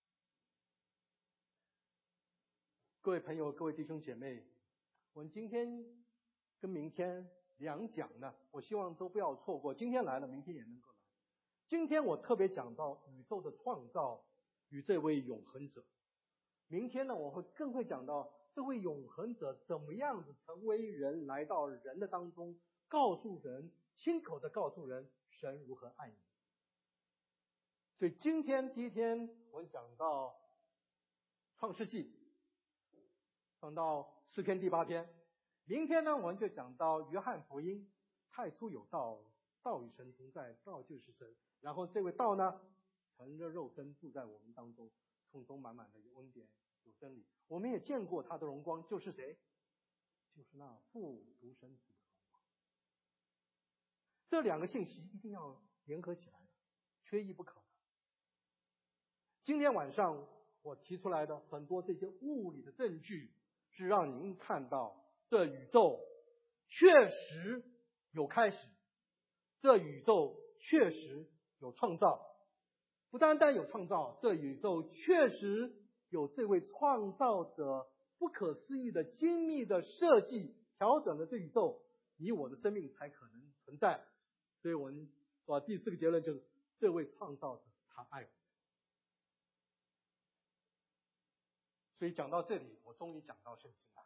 各位朋友，各位弟兄姐妹，我们今天跟明天 2讲呢，我希望都不要错过，今天来了，明天也能够来。今天我特别讲到宇宙的创造与这位永恒者，明天呢，我更会讲到这位永恒者怎么样子成为人，来到人的当中，告诉人，亲口的告诉人，神如何爱你。所以今天第一天我讲到创世纪，讲到诗篇第8篇，明天呢，我们就讲到约翰福音，太初有道，道与神同在，道就是神。然后这位道呢，成了肉身住在我们当中，充充满满的有恩典，有真理。我们也见过他的荣光，就是谁？就是那父独生子的荣光。这2个信息一定要联合起来的，缺一不可的。今天晚上我提出来的很多这些物理的证据，是让您看到这宇宙确实有开始，这宇宙确实有创造。不单单有创造，这宇宙确实有这位创造者不可思议的精密的设计，调整了这宇宙，你我的生命才可能存在。所以我们说第4个结论就是，这位创造者他爱我。所以讲到这里，我终于讲到圣经了。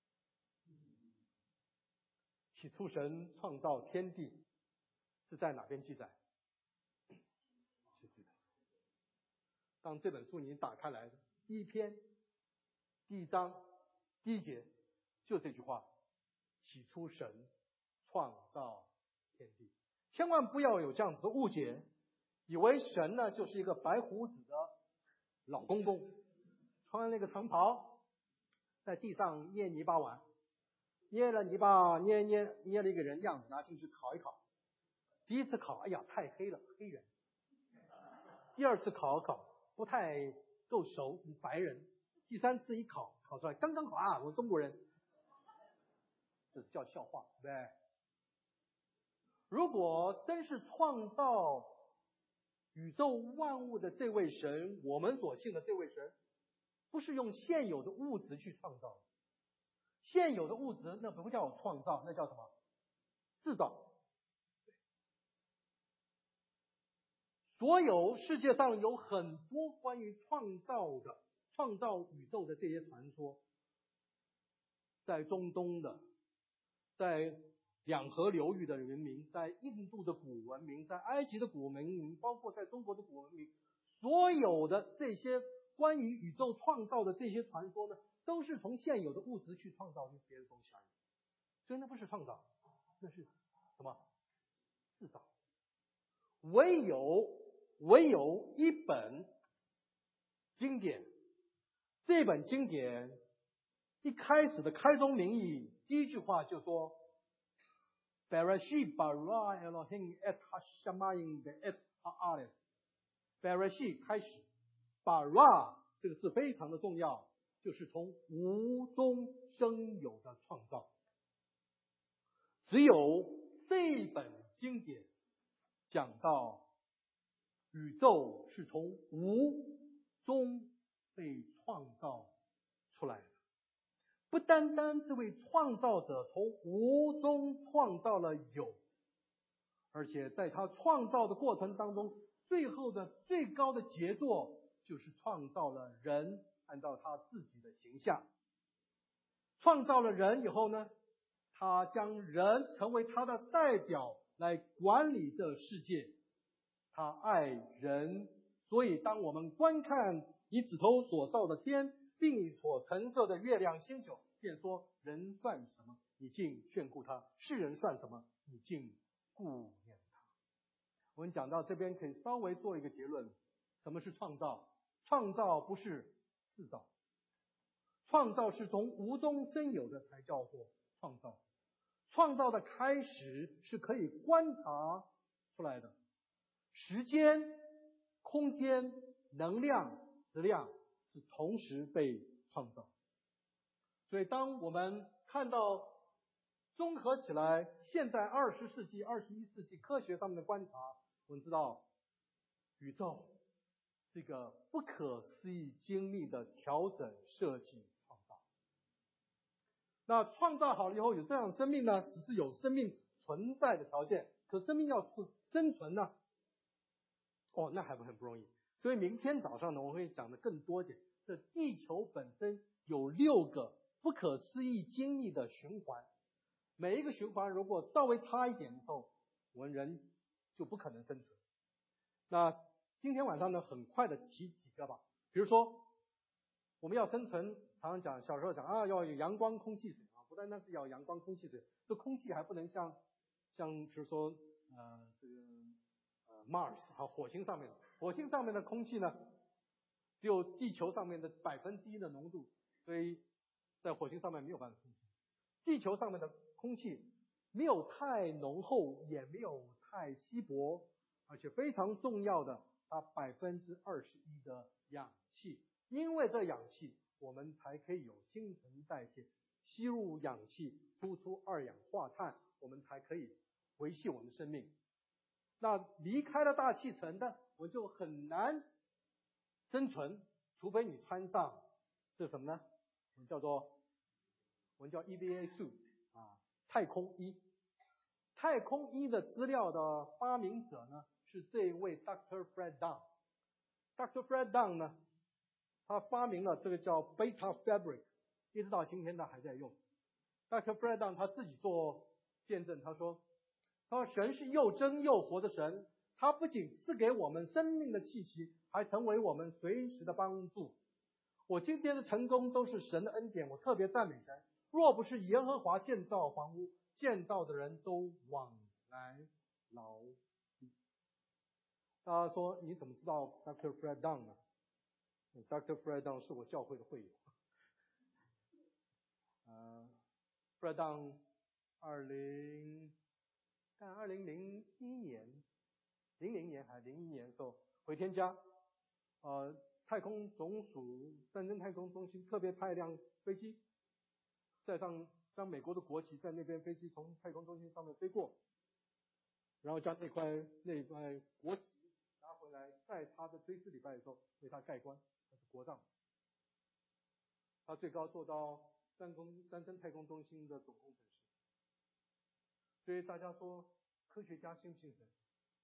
起初神创造天地是在哪边记载？是这个。当这本书你打开来的第1篇、第1章、第1节，就这句话：起初神创造天地。千万不要有这样子的误解，以为神呢就是一个白胡子的老公公，穿那个长袍，在地上捏泥巴玩，捏了泥巴，捏了一个人样子，拿进去烤一烤。第1次烤，哎呀，太黑了，黑人。第2次烤不太够熟，白人。第3次一烤出来刚刚好啊，我中国人。这是叫笑话，对不对？如果真是创造宇宙万物的这位神，我们所信的这位神，不是用现有的物质去创造，现有的物质那不叫创造，那叫什么？制造。所有世界上有很多关于创造宇宙的这些传说，在中东的，在两河流域的文明，在印度的古文明，在埃及的古文明，包括在中国的古文明，所有的这些关于宇宙创造的这些传说呢，都是从现有的物质去创造别的东西而已。所以那不是创造，那是什么？制造。唯有一本经典，这本经典一开始的开宗明义，第一句话就说 Bereshit bara Elohim et hashamayim ve'et ha'aretz。 Bereshit 开始， bara 这个字非常的重要，就是从无中生有的创造。只有这本经典讲到宇宙是从无中被创造出来的，不单单这位创造者从无中创造了有，而且在他创造的过程当中，最后的最高的杰作就是创造了人，按照他自己的形象。创造了人以后呢，他将人成为他的代表来管理这世界。他爱人，所以当我们观看你指头所造的天，并你所陈设的月亮星宿，便说人算什么，你竟眷顾他；世人算什么，你竟顾念他。我们讲到这边，可以稍微做一个结论：什么是创造？创造不是制造，创造是从无中生有的才叫做创造。创造的开始是可以观察出来的。时间、空间、能量、质量是同时被创造。所以当我们看到综合起来现在20世纪、21世纪科学上面的观察，我们知道宇宙是一个不可思议精密的调整、设计、创造。那创造好了以后有这样的生命呢，只是有生命存在的条件，可生命要是生存呢，那还很不容易。所以明天早上呢，我会讲的更多一点。这地球本身有6个不可思议精密的循环，每一个循环如果稍微差一点的时候，我们人就不可能生存。那今天晚上呢，很快的提几个吧。比如说我们要生存，常常讲，小时候讲要有阳光空气水不单单是要阳光空气水，这空气还不能像比如说Mars 火星上面的空气呢，只有地球上面的1%的浓度，所以在火星上面没有办法生存。地球上面的空气没有太浓厚，也没有太稀薄，而且非常重要的，它21%的氧气，因为这氧气我们才可以有新陈代谢，吸入氧气，呼出2氧化碳，我们才可以维系我们的生命。那离开了大气层的，我就很难生存，除非你穿上这什么呢？我们叫 EVA suit 太空衣。太空衣的资料的发明者呢，是这位 Dr. Fred Dunn。Dr. Fred Dunn 呢，他发明了这个叫 Beta Fabric， 一直到今天他还在用。Dr. Fred Dunn 他自己做见证，他说神是又真又活的神，他不仅赐给我们生命的气息，还成为我们随时的帮助。我今天的成功都是神的恩典，我特别赞美神。若不是耶和华建造房屋，建造的人都枉来劳力。大家说你怎么知道 Dr. Fred Dunn 呢？ Dr. Fred Dunn 是我教会的会友。Fred Dunn 2001年00年还是01年的时候回天家，太空总署战争太空中心特别派一辆飞机载上将美国的国旗在那边飞机从太空中心上面飞过，然后将那块国旗拿回来，在他的追思礼拜的时候为他盖棺，他是国葬。他最高做到战争太空中心的总工程师。所以大家说科学家信不信神？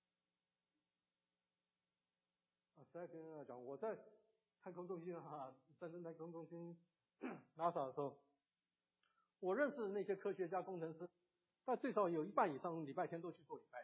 实在跟大家讲，我在太空中心战争太空中心 NASA 的时候，我认识的那些科学家工程师，但最少有1半以上礼拜天都去做礼拜，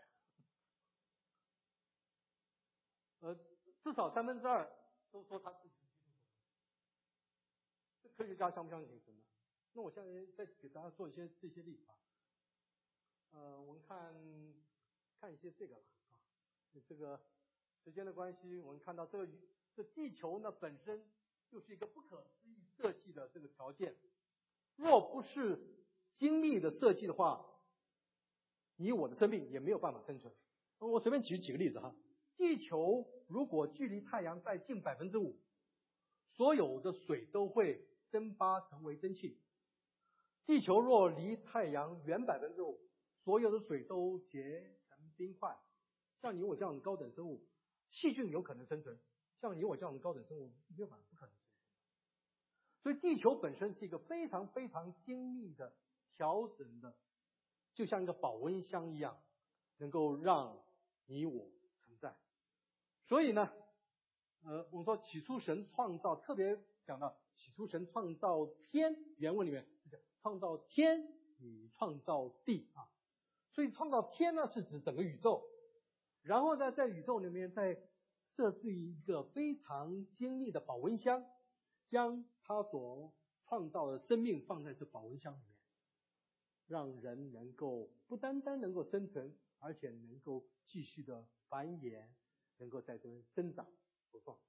至少2/3都说他自己是基督徒。这科学家相不相信神呢？那我现在再给大家做一些这些例子吧。我们看一些这个吧。这个时间的关系，我们看到这地球呢本身就是一个不可思议设计的这个条件。若不是精密的设计的话，你我的生命也没有办法生存。我随便举几个例子地球如果距离太阳再近5%，所有的水都会蒸发成为蒸汽。地球若离太阳远5%，所有的水都结成冰块。像你我这样的高等生物，细菌有可能生存，像你我这样的高等生物没有办法，不可能生存。所以地球本身是一个非常非常精密的调整的，就像一个保温箱一样，能够让你我存在。所以呢我们说起初神创造，特别讲到起初神创造天，原文里面是讲创造天与创造地所以创造天呢是指整个宇宙，然后呢在宇宙里面再设置一个非常精密的保温箱，将他所创造的生命放在这保温箱里面，让人能够不单单能够生存，而且能够继续的繁衍，能够在这边生长茁壮。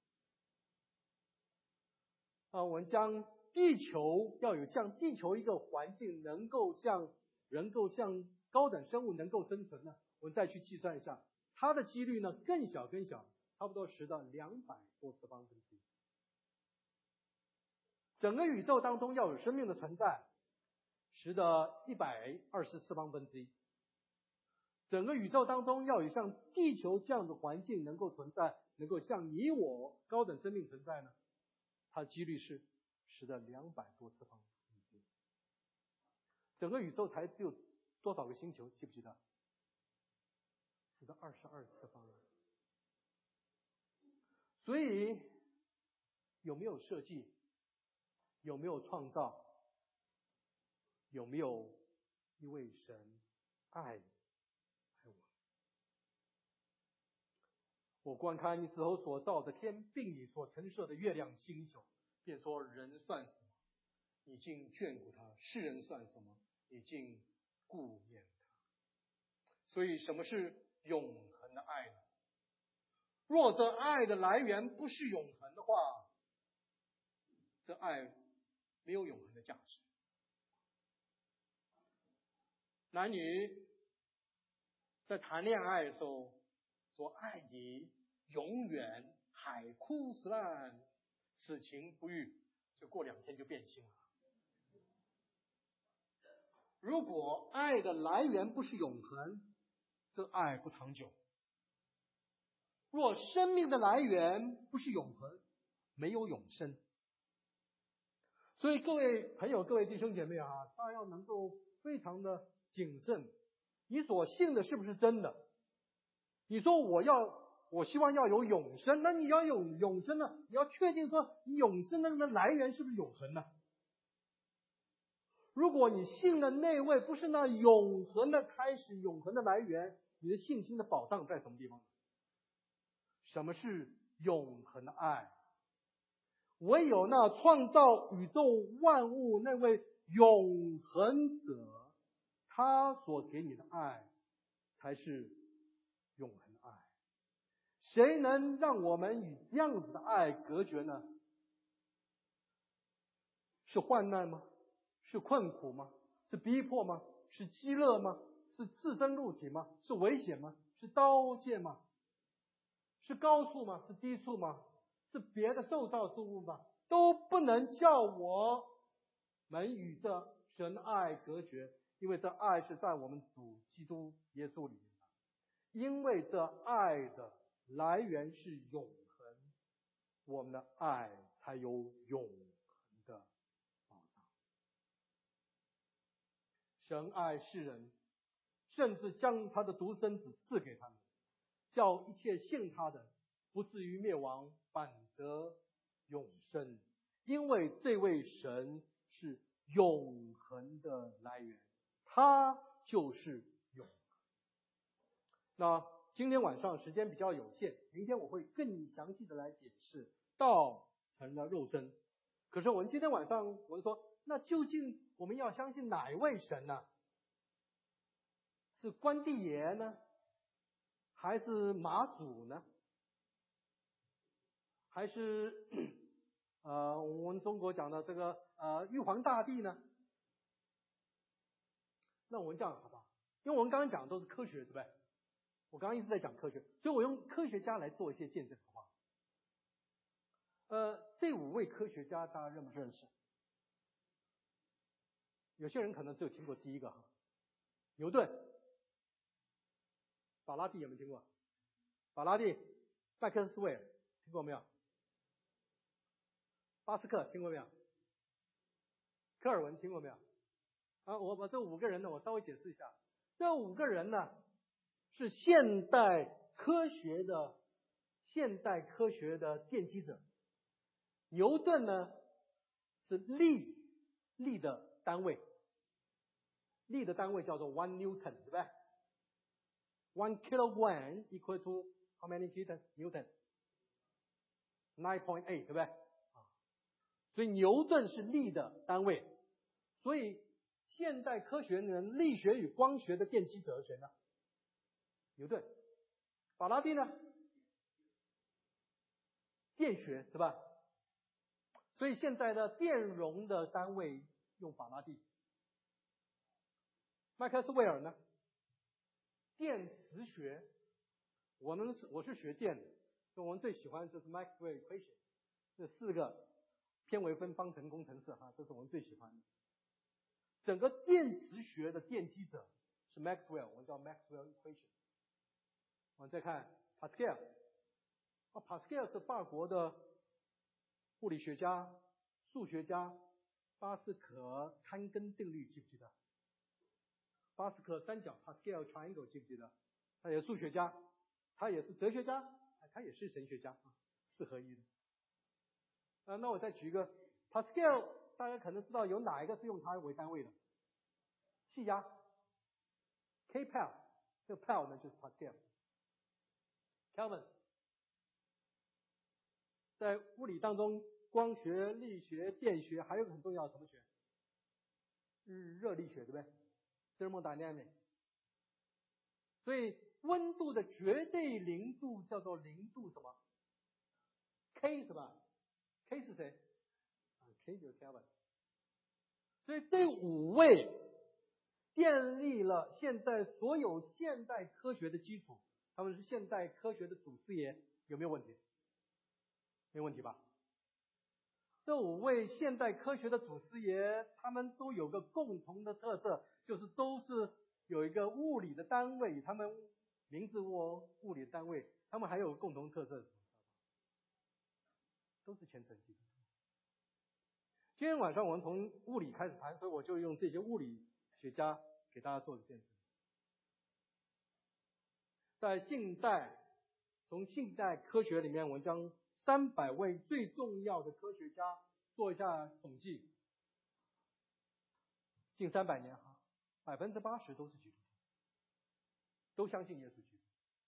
我们将地球要有像地球一个环境能够像高等生物能够生存呢，我们再去计算一下，它的几率呢更小，差不多10的200多次方分之一。整个宇宙当中要有生命的存在，10的124方分之一。整个宇宙当中要有像地球这样的环境能够存在，能够像你我高等生命存在呢，它的几率是10的200多次方分之一。整个宇宙才只有多少个星球？记不记得？10的22次方啊。所以有没有设计？有没有创造？有没有一位神爱我？我观看你之后所造的天，并你所陈设的月亮星宿，便说人算什么？你竟眷顾他；世人算什么？你竟顾念他。所以什么是永恒的爱呢？若这爱的来源不是永恒的话，这爱没有永恒的价值。男女在谈恋爱的时候说爱你永远海枯石烂，此情不渝，就过2天就变心了。如果爱的来源不是永恒，这爱不长久。若生命的来源不是永恒，没有永生。所以各位朋友，各位弟兄姐妹啊，大家要能够非常的谨慎，你所信的是不是真的？你说我希望要有永生，那你要有永生呢，你要确定说你永生的那个来源是不是永恒呢？如果你信的那位不是那永恒的开始，永恒的来源，你的信心的保障在什么地方？什么是永恒的爱？唯有那创造宇宙万物那位永恒者，他所给你的爱才是永恒的爱。谁能让我们与这样子的爱隔绝呢？是患难吗？是困苦吗？是逼迫吗？是饥饿吗？是赤身露体吗？是危险吗？是刀剑吗？是高处吗？是低处吗？是别的受造之物吗？都不能叫我们与这神爱隔绝，因为这爱是在我们主基督耶稣里面的。因为这爱的来源是永恒，我们的爱才有永恒的保障。神爱世人，甚至将他的独生子赐给他们，叫一切信他的不至于灭亡，反得永生。因为这位神是永恒的来源，他就是永恒。那今天晚上时间比较有限，明天我会更详细的来解释道成了肉身。可是我们今天晚上我们说，那究竟我们要相信哪一位神呢？是关帝爷呢？还是马祖呢？还是我们中国讲的这个玉皇大帝呢？那我们这样好不好？因为我们刚刚讲的都是科学，对不对？我刚刚一直在讲科学，所以我用科学家来做一些见证，好不好？这5位科学家大家认不认识？有些人可能只有听过第一个哈，牛顿、法拉第有没有听过？法拉第、麦克斯韦尔听过没有？巴斯克听过没有？科尔文听过没有？我这5个人呢，我稍微解释一下。这5个人呢，是现代科学的奠基者。牛顿呢是力的单位，力的单位叫做 1 Newton， 对不对？1 kilogram equal to how many Newton？ 9.8， 对不对？所以牛顿是力的单位。所以现代科学人力学与光学的奠基者谁呢？牛顿。法拉第呢？电学，是吧？所以现在的电容的单位用法拉第。麦克斯韦尔呢？电磁学。我是学电的，所以我们最喜欢的就是 Maxwell equation， 这4个偏微分方程工程式这是我们最喜欢的。整个电磁学的奠基者是 Maxwell， 我们叫 Maxwell equation。我们再看 Pascal，Pascal 是法国的物理学家、数学家，巴斯可堪根定律记不记得？ 巴斯克三角 Pascal Triangle 记不记得？他也是数学家，他也是哲学家，他也是神学家，4合一的。那我再举一个 Pascal， 大家可能知道有哪一个是用它为单位的？气压 Kpal， 这个 Pal 呢就是 Pascal。Kelvin 在物理当中，光学、力学、电学，还有个很重要的什么学？热力学，对不对？ Thermodynamics。所以温度的绝对零度叫做零度什么 ？K 是吧 ？K 是谁？K 就是 Kelvin。所以这5位建立了现在所有现代科学的基础，他们是现代科学的祖师爷，有没有问题？没问题吧？这5位现代科学的祖师爷，他们都有个共同的特色，就是都是有一个物理的单位，他们名字物理的单位，他们还有共同特色，都是虔诚基督徒。今天晚上我们从物理开始谈，所以我就用这些物理学家给大家做个见证。在从近代科学里面，我们将300位最重要的科学家做一下统计，近300年80%都是基督徒，都相信耶稣基督。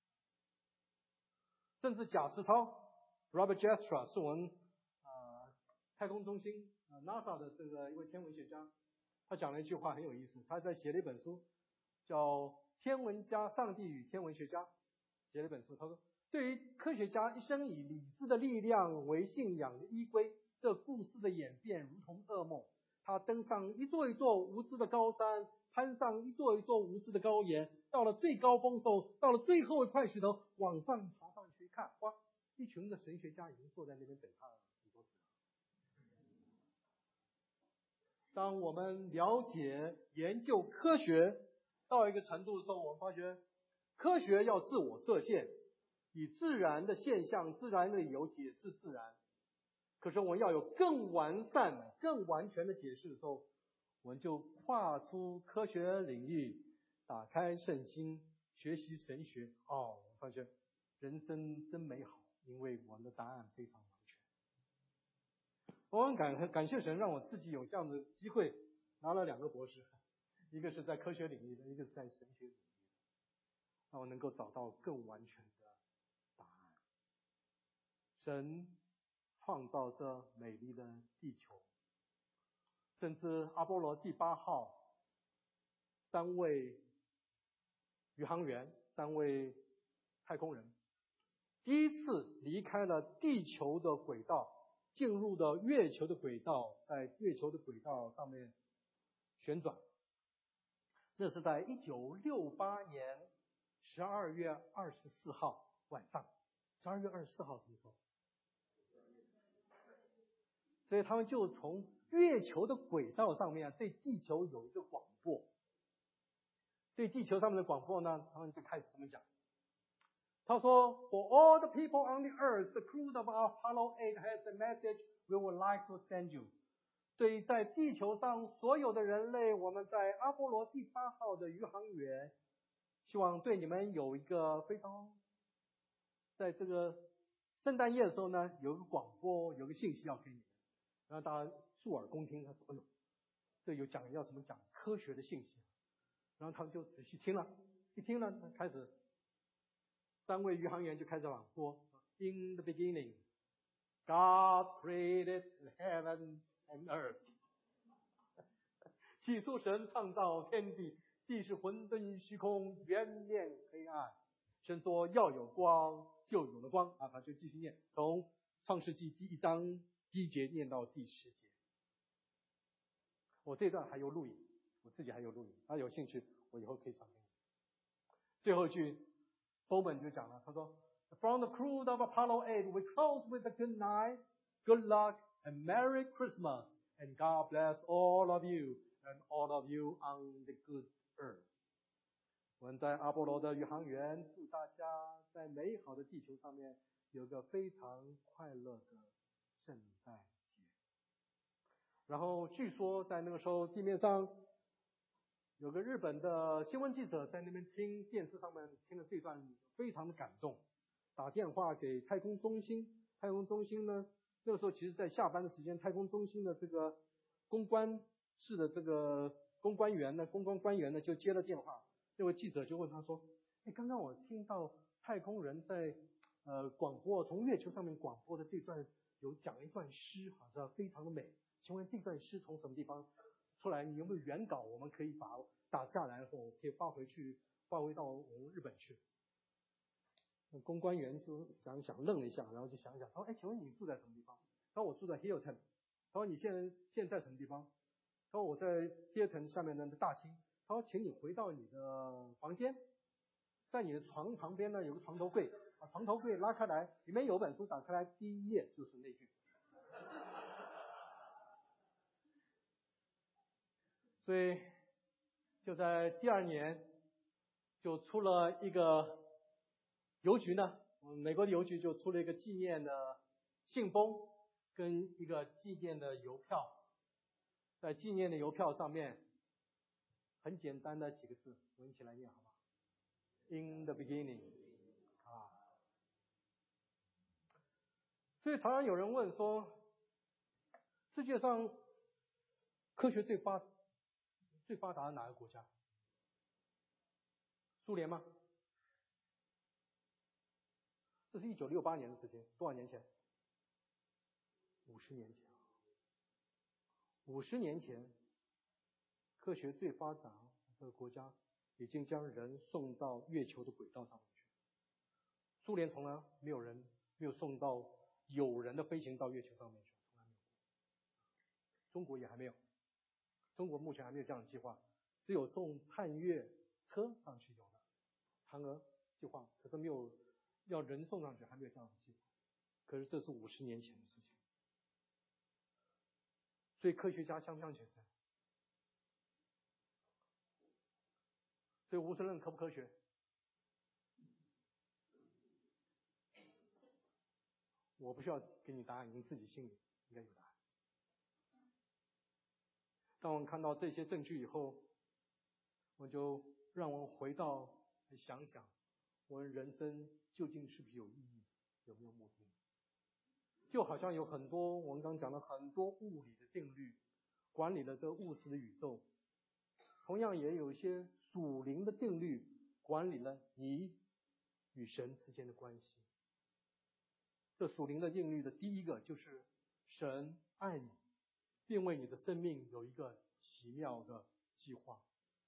甚至贾斯超 Robert Jastrow 是我们太空中心NASA 的这个一位天文学家，他讲了一句话很有意思，他在写了一本书叫《天文家、上帝与天文学家》，写了一本书，他说对于科学家一生以理智的力量为信仰的依归，这故事的演变如同噩梦。他登上一座一座无知的高山，攀上一座一座无知的高岩，到了最高峰后，到了最后一块石头，往上爬上去一看，哇，一群的神学家已经坐在那边等他了很多次了。当我们了解研究科学到一个程度的时候，我们发觉科学要自我设限，以自然的现象、自然的理由解释自然。可是我们要有更完善的、更完全的解释的时候，我们就跨出科学领域，打开圣经，学习神学。我发觉人生真美好，因为我们的答案非常完全。我很感谢神，让我自己有这样的机会，拿了2个博士，一个是在科学领域的，一个是在神学领域的，让我能够找到更完全的答案。神创造这美丽的地球，甚至阿波罗第8号3位宇航员、3位太空人第一次离开了地球的轨道，进入的月球的轨道，在月球的轨道上面旋转。那是在1968年12月24号晚上。12月24号什么时候？所以他们就从月球的轨道上面对地球有一个广播。对地球上面的广播呢，他们就开始这么讲。他说 For all the people on the earth, the crew of Apollo 8 has a message we would like to send you. 对于在地球上所有的人类，我们在阿波罗第8号的宇航员，希望对你们有一个非常，在这个圣诞夜的时候呢，有个广播，有个信息要给你们，然后大家竖耳恭听。他说：“哎呦，这有讲要什么讲科学的信息。”然后他们就仔细听了，一听呢，开始3位宇航员就开始往说 ：“In the beginning, God created heaven and earth。”起初神创造天地，地是混沌虚空，渊面黑暗。神说要有光，就有了光。他就继续念，从创世纪第1章第1节念到第10节。我这段还有录影，我自己还有录影，有兴趣我以后可以传给你。最后一句 Bowman 就讲了，他说 From the crew of Apollo 8, we close with a good night, good luck, and Merry Christmas, and God bless all of you, and all of you on the good earth. 我们在阿波罗的宇航员祝大家在美好的地球上面有个非常快乐的圣诞节。然后据说在那个时候地面上有个日本的新闻记者在那边听电视上面听了这段，非常的感动，打电话给太空中心。太空中心呢，那个时候其实在下班的时间，太空中心的这个公关室的这个公关官员呢就接了电话，那位记者就问他说：“刚刚我听到太空人在广播，从月球上面广播的这段有讲一段诗，好像非常的美，请问这段诗从什么地方出来？你有没有原稿？我们可以把打下来后可以发回到我们日本去。”公关员就想愣了一下，然后就想他说：“请问你住在什么地方？”他说：“我住在 Hilton。”他说：“你现在什么地方？”他说：“我在 Hilton 下面的大厅。”他说：“请你回到你的房间，在你的床旁边呢有个床头柜，把床头柜拉开来，里面有本书，打开来第一页就是那句。”所以就在第二年就出了一个邮局呢，美国的邮局就出了一个纪念的信封跟一个纪念的邮票。在纪念的邮票上面很简单的几个字，我们一起来念好吗？ In the beginning 所以常常有人问说，世界上科学最发达的哪个国家？苏联吗？这是1968年的事情，多少年前？50年前。50年前，科学最发达的国家已经将人送到月球的轨道上面去。苏联从来没有送到有人的飞行到月球上面去，从来没有过。中国也还没有，中国目前还没有这样的计划，只有送探月车上去有的嫦娥计划，可是没有要人送上去，还没有这样的计划。可是这是50年前的事情。所以科学家相不相信神？所以无神论科不科学？我不需要给你答案，你自己心里应该有答案。当我们看到这些证据以后，我就让我们回到想想，我们人生究竟是不是有意义，有没有目的？就好像有很多我们刚讲了很多物理的定律管理了这物质的宇宙，同样也有一些属灵的定律管理了你与神之间的关系。这属灵的定律的第一个就是神爱你，并为你的生命有一个奇妙的计划。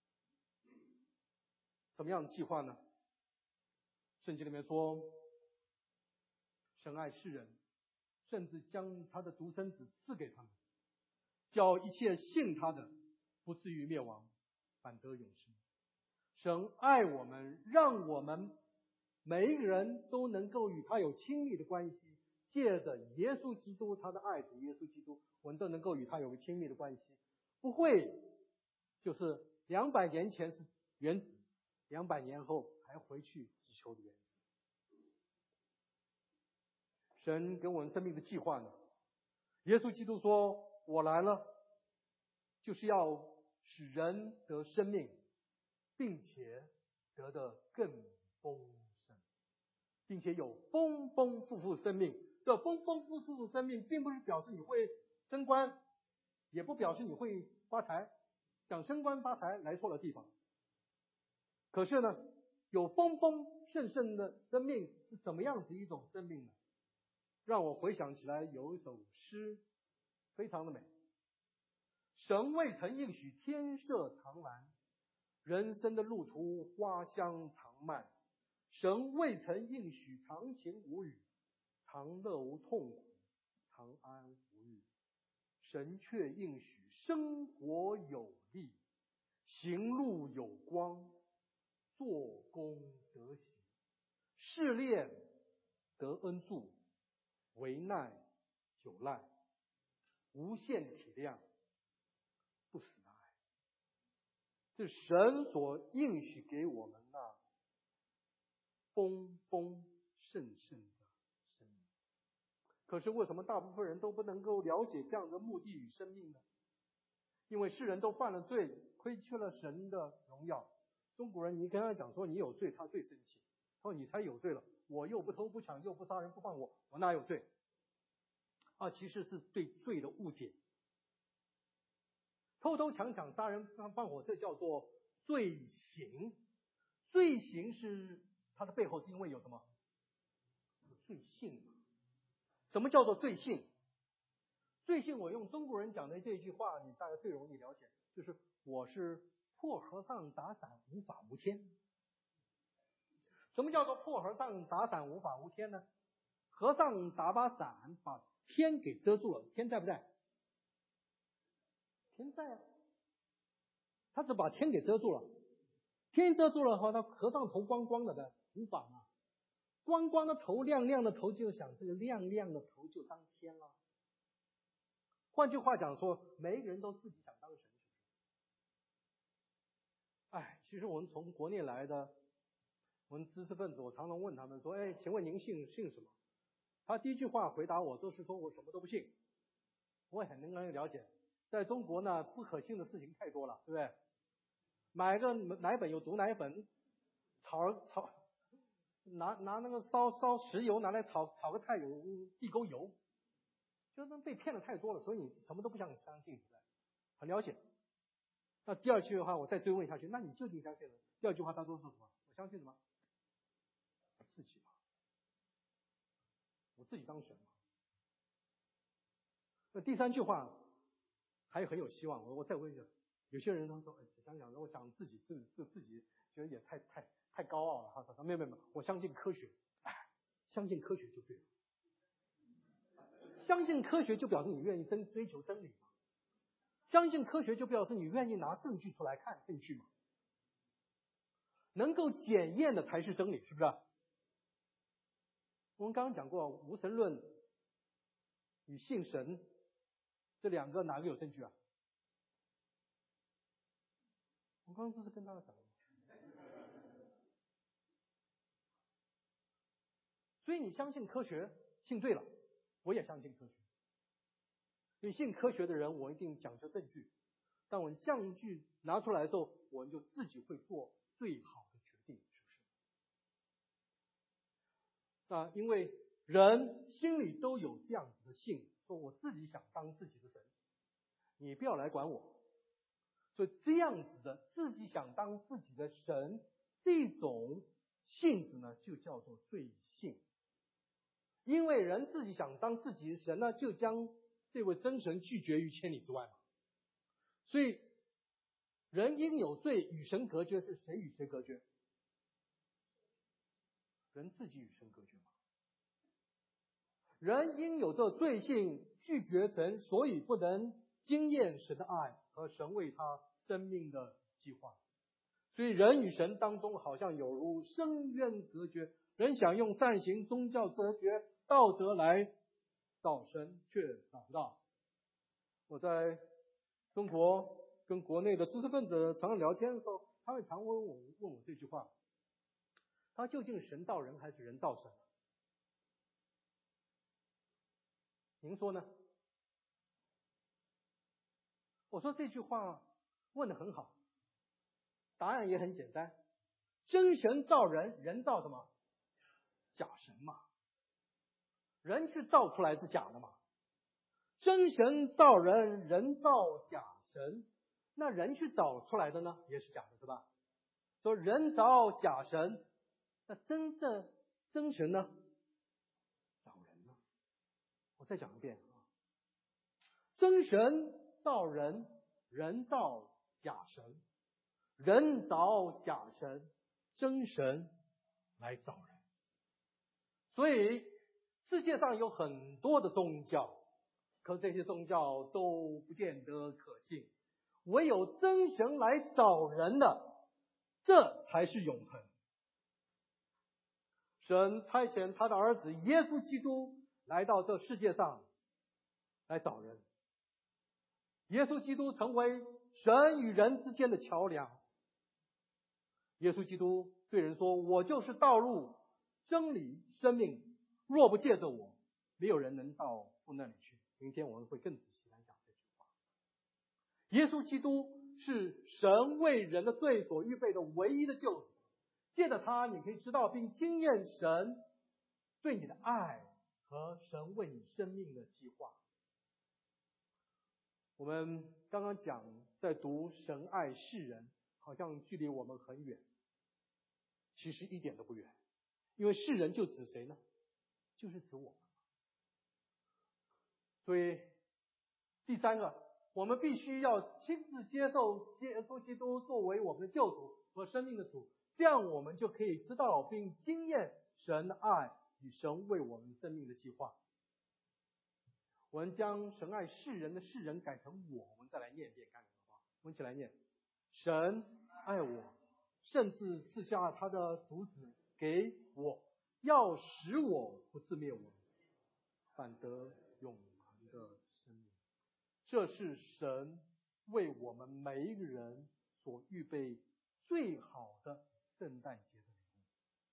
什么样的计划呢？圣经里面说，神爱世人，甚至将他的独生子赐给他们，叫一切信他的不至于灭亡，反得永生。神爱我们，让我们每一个人都能够与他有亲密的关系，借着耶稣基督，他的爱子耶稣基督，我们都能够与他有个亲密的关系。不会就是200年前是原子，200年后还回去地球的原子。神给我们生命的计划呢？耶稣基督说，我来了就是要使人得生命，并且得的更丰盛，并且有丰丰富富生命。这丰丰富富生命并不是表示你会升官，也不表示你会发财，讲升官发财来错了地方。可是呢，有丰丰盛盛的生命是怎么样子一种生命呢？让我回想起来有一首诗非常的美。神未曾应许天色常蓝，人生的路途花香常漫。神未曾应许常晴无雨，常乐无痛苦，常安无虑。神却应许生活有力，行路有光，做工得喜，试炼得恩助，为难久赖，无限体谅，不死的爱。这是神所应许给我们那丰丰盛盛的生命。可是为什么大部分人都不能够了解这样的目的与生命呢？ 因为世人都犯了罪，亏缺了神的荣耀。中国人，你跟他讲说你有罪，他最生气，他说你才有罪了，我又不偷不抢又不杀人不放火，我哪有罪？其实是对罪的误解。偷偷抢抢杀人放火，这叫做罪行。罪行是它的背后是因为有什么？罪性。什么叫做罪性？罪性我用中国人讲的这句话，你大概最容易了解，就是我是破和尚打伞无法无天。什么叫做破和尚打伞无法无天呢？和尚打把伞把天给遮住了，天在不在？天在啊，他只把天给遮住了。天遮住了后，他和尚头光光的无法嘛。光光的头，亮亮的头，就想这个亮亮的头就当天了。换句话讲说，每一个人都自己想当神，是不是？其实我们从国内来的，我们知识分子，我常常问他们说，请问您信什么？他第一句话回答我都是说我什么都不信。我也很能了解，在中国呢，不可信的事情太多了，对不对？买个奶粉有毒奶粉，拿那个烧石油拿来炒个菜有地沟油，就是被骗的太多了，所以你什么都不想相信，对不对？很了解。那第二句的话，我再追问下去，那你究竟相信了？第二句话他说什么？我相信什么？我自己嘛，我自己当神嘛。那第三句话还很有希望，我再问一下，有些人他说，想想，我想自己觉得也太高傲了。他说没有，我相信科学。相信科学就对了。相信科学就表示你愿意追求真理嘛。相信科学就表示你愿意拿证据出来看证据嘛。能够检验的才是真理，是不是？我们刚刚讲过，无神论与信神这两个哪个有证据啊？我刚刚不是跟大家讲了吗？所以你相信科学，信对了，我也相信科学。所以信科学的人，我一定讲究证据。当我们证据拿出来的时候，我们就自己会做最好的决定，是不是？因为人心里都有这样子的信，说我自己想当自己的神，你不要来管我。所以这样子的自己想当自己的神，这种性子呢，就叫做罪性。因为人自己想当自己的神呢，就将这位真神拒绝于千里之外嘛。所以人因有罪与神隔绝，是谁与谁隔绝？人自己与神隔绝嘛。人因有这罪性拒绝神，所以不能经验神的爱和神为他生命的计划。所以人与神当中好像有如深渊隔绝，人想用善行、宗教、哲学、道德来找神，却找不到。我在中国跟国内的知识分子常常聊天的时候，他会常问我这句话，他究竟神造人还是人造神？您说呢？我说这句话问得很好，答案也很简单，真神造人，人造什么？假神嘛。人去造出来是假的嘛。真神造人，人造假神，那人去找出来的呢，也是假的，是吧？说人造假神，那真神呢？找人呢？我再讲一遍啊，真神造人，人造假神，人造假神，真神来找人。所以世界上有很多的宗教，可这些宗教都不见得可信，唯有真神来找人的，这才是永恒。神差遣他的儿子耶稣基督来到这世界上来找人，耶稣基督成为神与人之间的桥梁。耶稣基督对人说，我就是道路、真理、生命，若不借着我，没有人能到父那里去。明天我们会更仔细来讲这句话。 耶稣基督是神为人的罪所预备的唯一的救主，借着他，你可以知道并经验神对你的爱和神为你生命的计划。我们刚刚讲在读神爱世人，好像距离我们很远，其实一点都不远，因为世人就指谁呢？就是指我们。所以第三个，我们必须要亲自接受耶稣基督作为我们的救主和生命的主，这样我们就可以知道并经验神的爱与神为我们生命的计划。我们将神爱世人的世人改成我们再来念一遍看看好不好？我们一起来念：神爱我，甚至赐下他的独子给我，要使我不自灭亡，反得永恒的生命。这是神为我们每一个人所预备最好的圣诞节的礼物。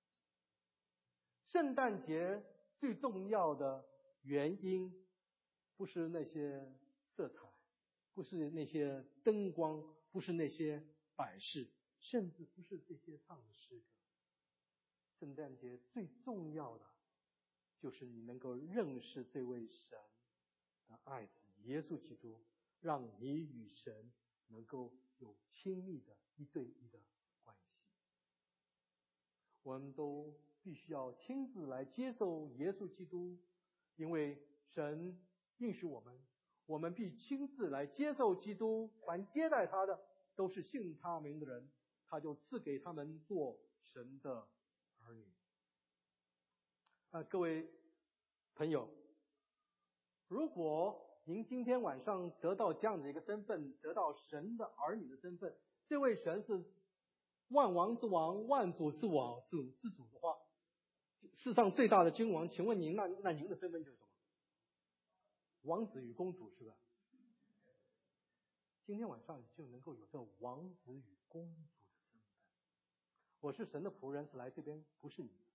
圣诞节最重要的原因不是那些色彩，不是那些灯光，不是那些摆饰，甚至不是这些唱的诗歌。圣诞节最重要的就是你能够认识这位神的爱子耶稣基督，让你与神能够有亲密的一对一的关系。我们都必须要亲自来接受耶稣基督，因为神应许我们必亲自来接受基督，凡接待他的都是信他名的人，他就赐给他们做神的儿女。各位朋友，如果您今天晚上得到这样的一个身份，得到神的儿女的身份，这位神是万王之王、万主之王、主之主的话，世上最大的君王，请问您那您的身份就是什么？王子与公主，是吧？今天晚上你就能够有这王子与公主的身份。我是神的仆人，是来这边不是你的。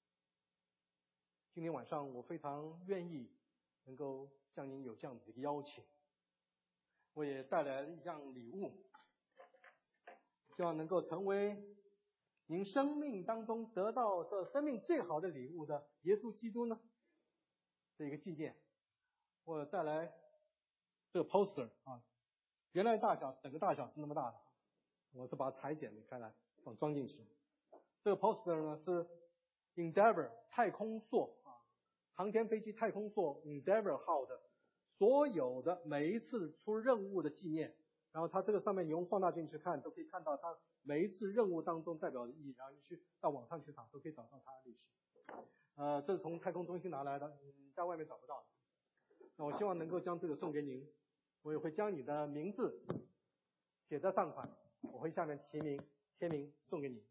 今天晚上我非常愿意能够向您有这样的一个邀请，我也带来了一项礼物，希望能够成为您生命当中得到这生命最好的礼物的耶稣基督呢的一个纪念。我带来这个 poster 啊，原来大小整个大小是那么大的，我是把它裁剪开来装进去。这个 poster 呢是 Endeavour 太空梭航天飞机太空梭 Endeavour 号的所有的每一次出任务的纪念，然后它这个上面你用放大镜去看，都可以看到它每一次任务当中代表的意义，然后你去到网上去找都可以找到它的历史。这是从太空中心拿来的，在外面找不到的。那我希望能够将这个送给您，我也会将你的名字写在上款，我会下面签名送给你。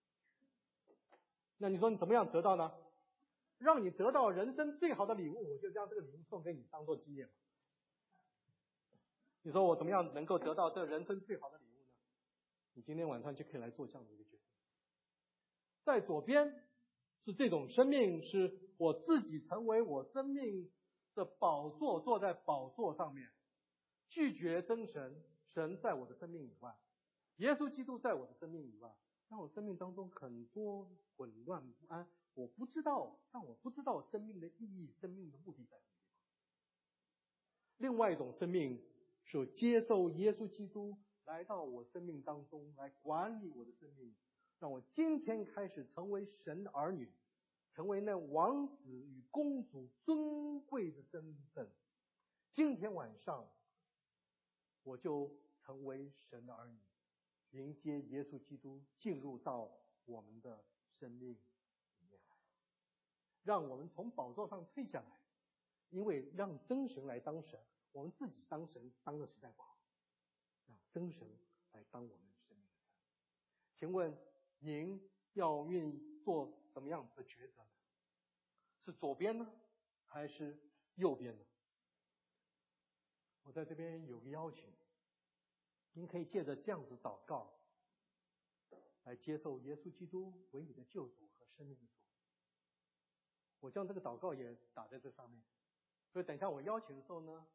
那你说你怎么样得到呢？让你得到人生最好的礼物，我就将这个礼物送给你当做纪念。你说我怎么样能够得到这人生最好的礼物呢？你今天晚上就可以来做这样的一个决定。在左边是这种生命，是我自己成为我生命的宝座，坐在宝座上面，拒绝真神，神在我的生命以外，耶稣基督在我的生命以外，让我生命当中很多混乱不安，我不知道生命的意义，生命的目的在什么地方。另外一种生命是接受耶稣基督来到我生命当中，来管理我的生命，让我今天开始成为神的儿女，成为那王子与公主尊贵的身份。今天晚上我就成为神的儿女，迎接耶稣基督进入到我们的生命里面来，让我们从宝座上退下来，因为让真神来当神，我们自己当神当的实在不好，让真神来当我们生命的神。请问您要愿意做怎么样子的抉择呢？是左边呢，还是右边呢？我在这边有个邀请，您可以借着这样子祷告来接受耶稣基督为你的救主和生命的主。我将这个祷告也打在这上面，所以等一下我邀请的时候呢，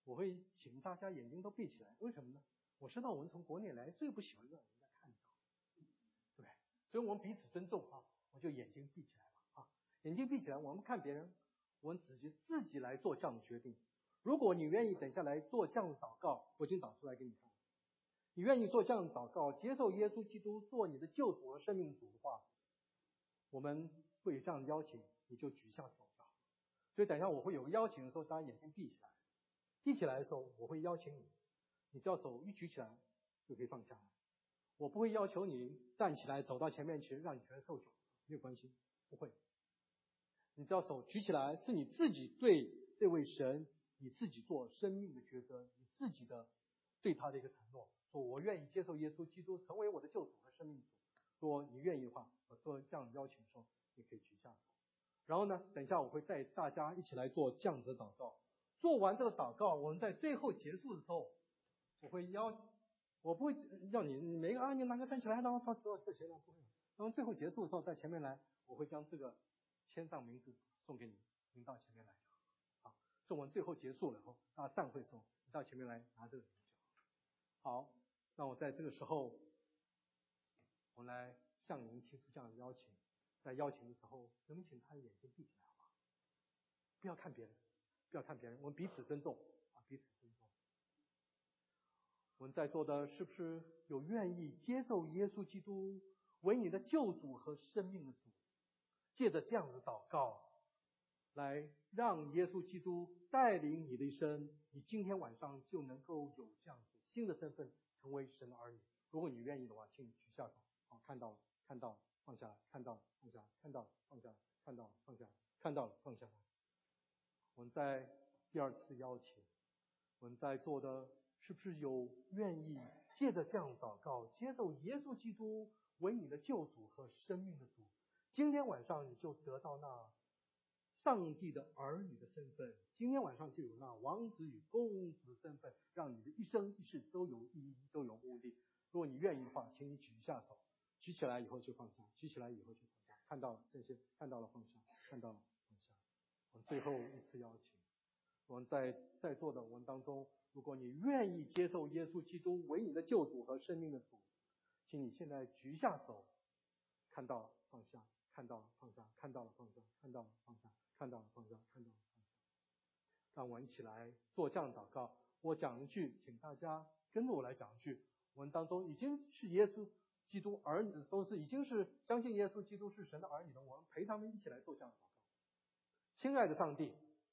我会请大家眼睛都闭起来，为什么呢？我知道我们从国内来最不喜欢让人家看到，对不对？所以我们彼此尊重啊，我就眼睛闭起来了啊，眼睛闭起来，我们看别人，我们自己来做这样的决定。如果你愿意等下来做这样的祷告，我已经导出来给你看。你愿意做这样的祷告，接受耶稣基督做你的救主和生命主的话，我们会有这样的邀请，你就举下手就好。所以等一下我会有个邀请的时候，大家眼睛闭起来，闭起来的时候我会邀请你，你只要手一举起来就可以放下来。我不会要求你站起来走到前面去让你全受酒，没有关系，不会。你只要手举起来，是你自己对这位神，你自己做生命的抉择，你自己的对他的一个承诺，说我愿意接受耶稣基督成为我的救主和生命主。说你愿意的话，我做这样的邀请的时候，你可以举下手。然后呢，等一下我会带大家一起来做这样子的祷告。做完这个祷告，我们在最后结束的时候，我不会要你每个你哪个站起来，然后到这些呢不会。然后最后结束的时候，在前面来，我会将这个签上名字送给你，您到前面来。好，是我们最后结束了以后，大家散会的时候，你到前面来拿这个名就好。好，那我在这个时候，我来向您提出这样的邀请。在邀请的时候，能不能请他的眼睛闭起来好吗？不要看别人，不要看别人，我们彼此尊重啊，彼此尊重。我们在座的是不是有愿意接受耶稣基督为你的救主和生命的主？借着这样的祷告，来让耶稣基督带领你的一生，你今天晚上就能够有这样子新的身份，成为神的儿女。如果你愿意的话，请你举下手。好，看到了，看到了，放下来，看到了，放下来，看到了，放下来，看到了，放下来，看到了，放下来。我们在第二次邀请，我们在座的是不是有愿意借着这样祷告，接受耶稣基督为你的救主和生命的主？今天晚上你就得到那上帝的儿女的身份，今天晚上就有那王子与公主的身份，让你的一生一世都有意义，都有目的。如果你愿意的话，请你举下手，举起来以后就放下，举起来以后就放下。看到了，谢谢，看到了放下，看到了放下。我们最后一次邀请，我们在座的我们当中，如果你愿意接受耶稣基督为你的救主和生命的主，请你现在举下手，看到了放下，看到了放下，看到了放下，看到了放下，看到了放下，看到了放下。让我们一起来做这样的祷告。我讲一句，请大家跟着我来讲一句。我们当中已经是耶稣基督儿女的，都是已经是相信耶稣基督是神的儿女的，我们陪他们一起来做这样的祷告。亲爱的上帝，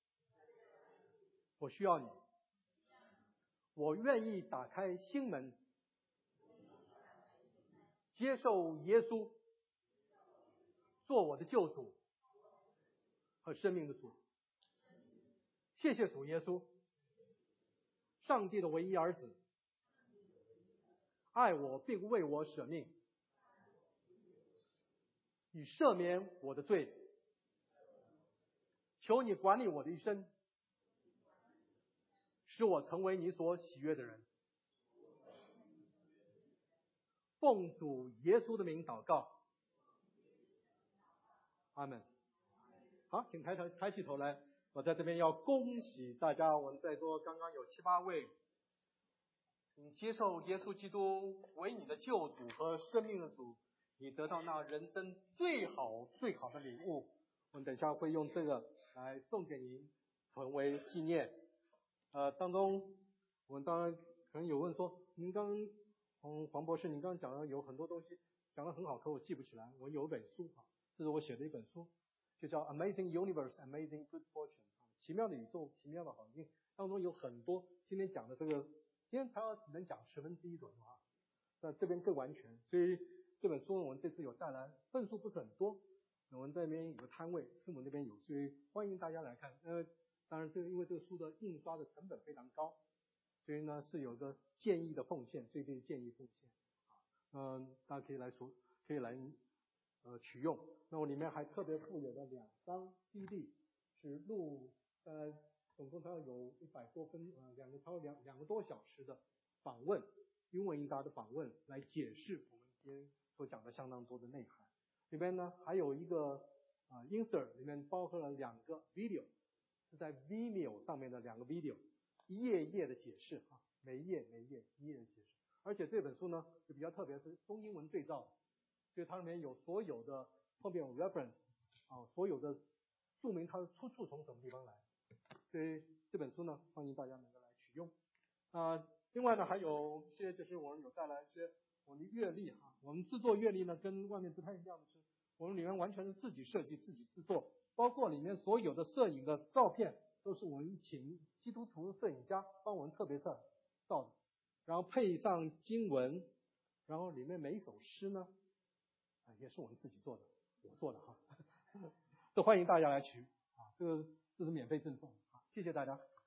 我需要你，我愿意打开心门，接受耶稣做我的救主和生命的主。谢谢主耶稣，上帝的唯一儿子，爱我并为我舍命，以赦免我的罪。求你管理我的一生，使我成为你所喜悦的人。奉主耶稣的名祷告，阿们。好，请抬起头来。我在这边要恭喜大家，我们在座刚刚有7、8位，你接受耶稣基督为你的救主和生命的主，你得到那人生最好的礼物。我们等一下会用这个来送给您，成为纪念。当中我们当然可能有问说，您刚黄博士，您刚刚讲的有很多东西讲得很好，可我记不起来。我有一本书啊，这是我写的一本书，就叫 Amazing Universe, Amazing Good Fortune， 奇妙的宇宙，奇妙的好运。当中有很多今天讲的这个，今天才能讲1/10左右啊，那这边更完全。所以这本书我们这次有带来，份数不是很多。我们这边有个摊位，师母那边有，所以欢迎大家来看。当然因为这个书的印刷的成本非常高，所以呢是有个建议的奉献，最低建议奉献。大家可以来取用。那我里面还特别附有了2张 CD， 是录总共它有100多分超过2个多小时的访问，英文英达的访问，来解释我们今天所讲的相当多的内涵。里边呢还有一个insert， 里面包括了2个 video， 是在 Vimeo 上面的2个 video， 一页一页的解释啊，每一页一页的解释。而且这本书呢就比较特别，是中英文对照，所以它里面有所有的后面有 reference 啊，所有的注明它的出处从什么地方来。所以这本书呢，欢迎大家能够来取用。另外呢，还有一些就是我们有带来一些我们的阅历哈，我们制作阅历呢跟外面不太一样的是，我们里面完全是自己设计、自己制作，包括里面所有的摄影的照片都是我们请基督徒摄影家帮我们特别照的，然后配上经文，然后里面每一首诗呢，也是我们自己做的，我做的哈，这欢迎大家来取啊，这是免费赠送啊，谢谢大家。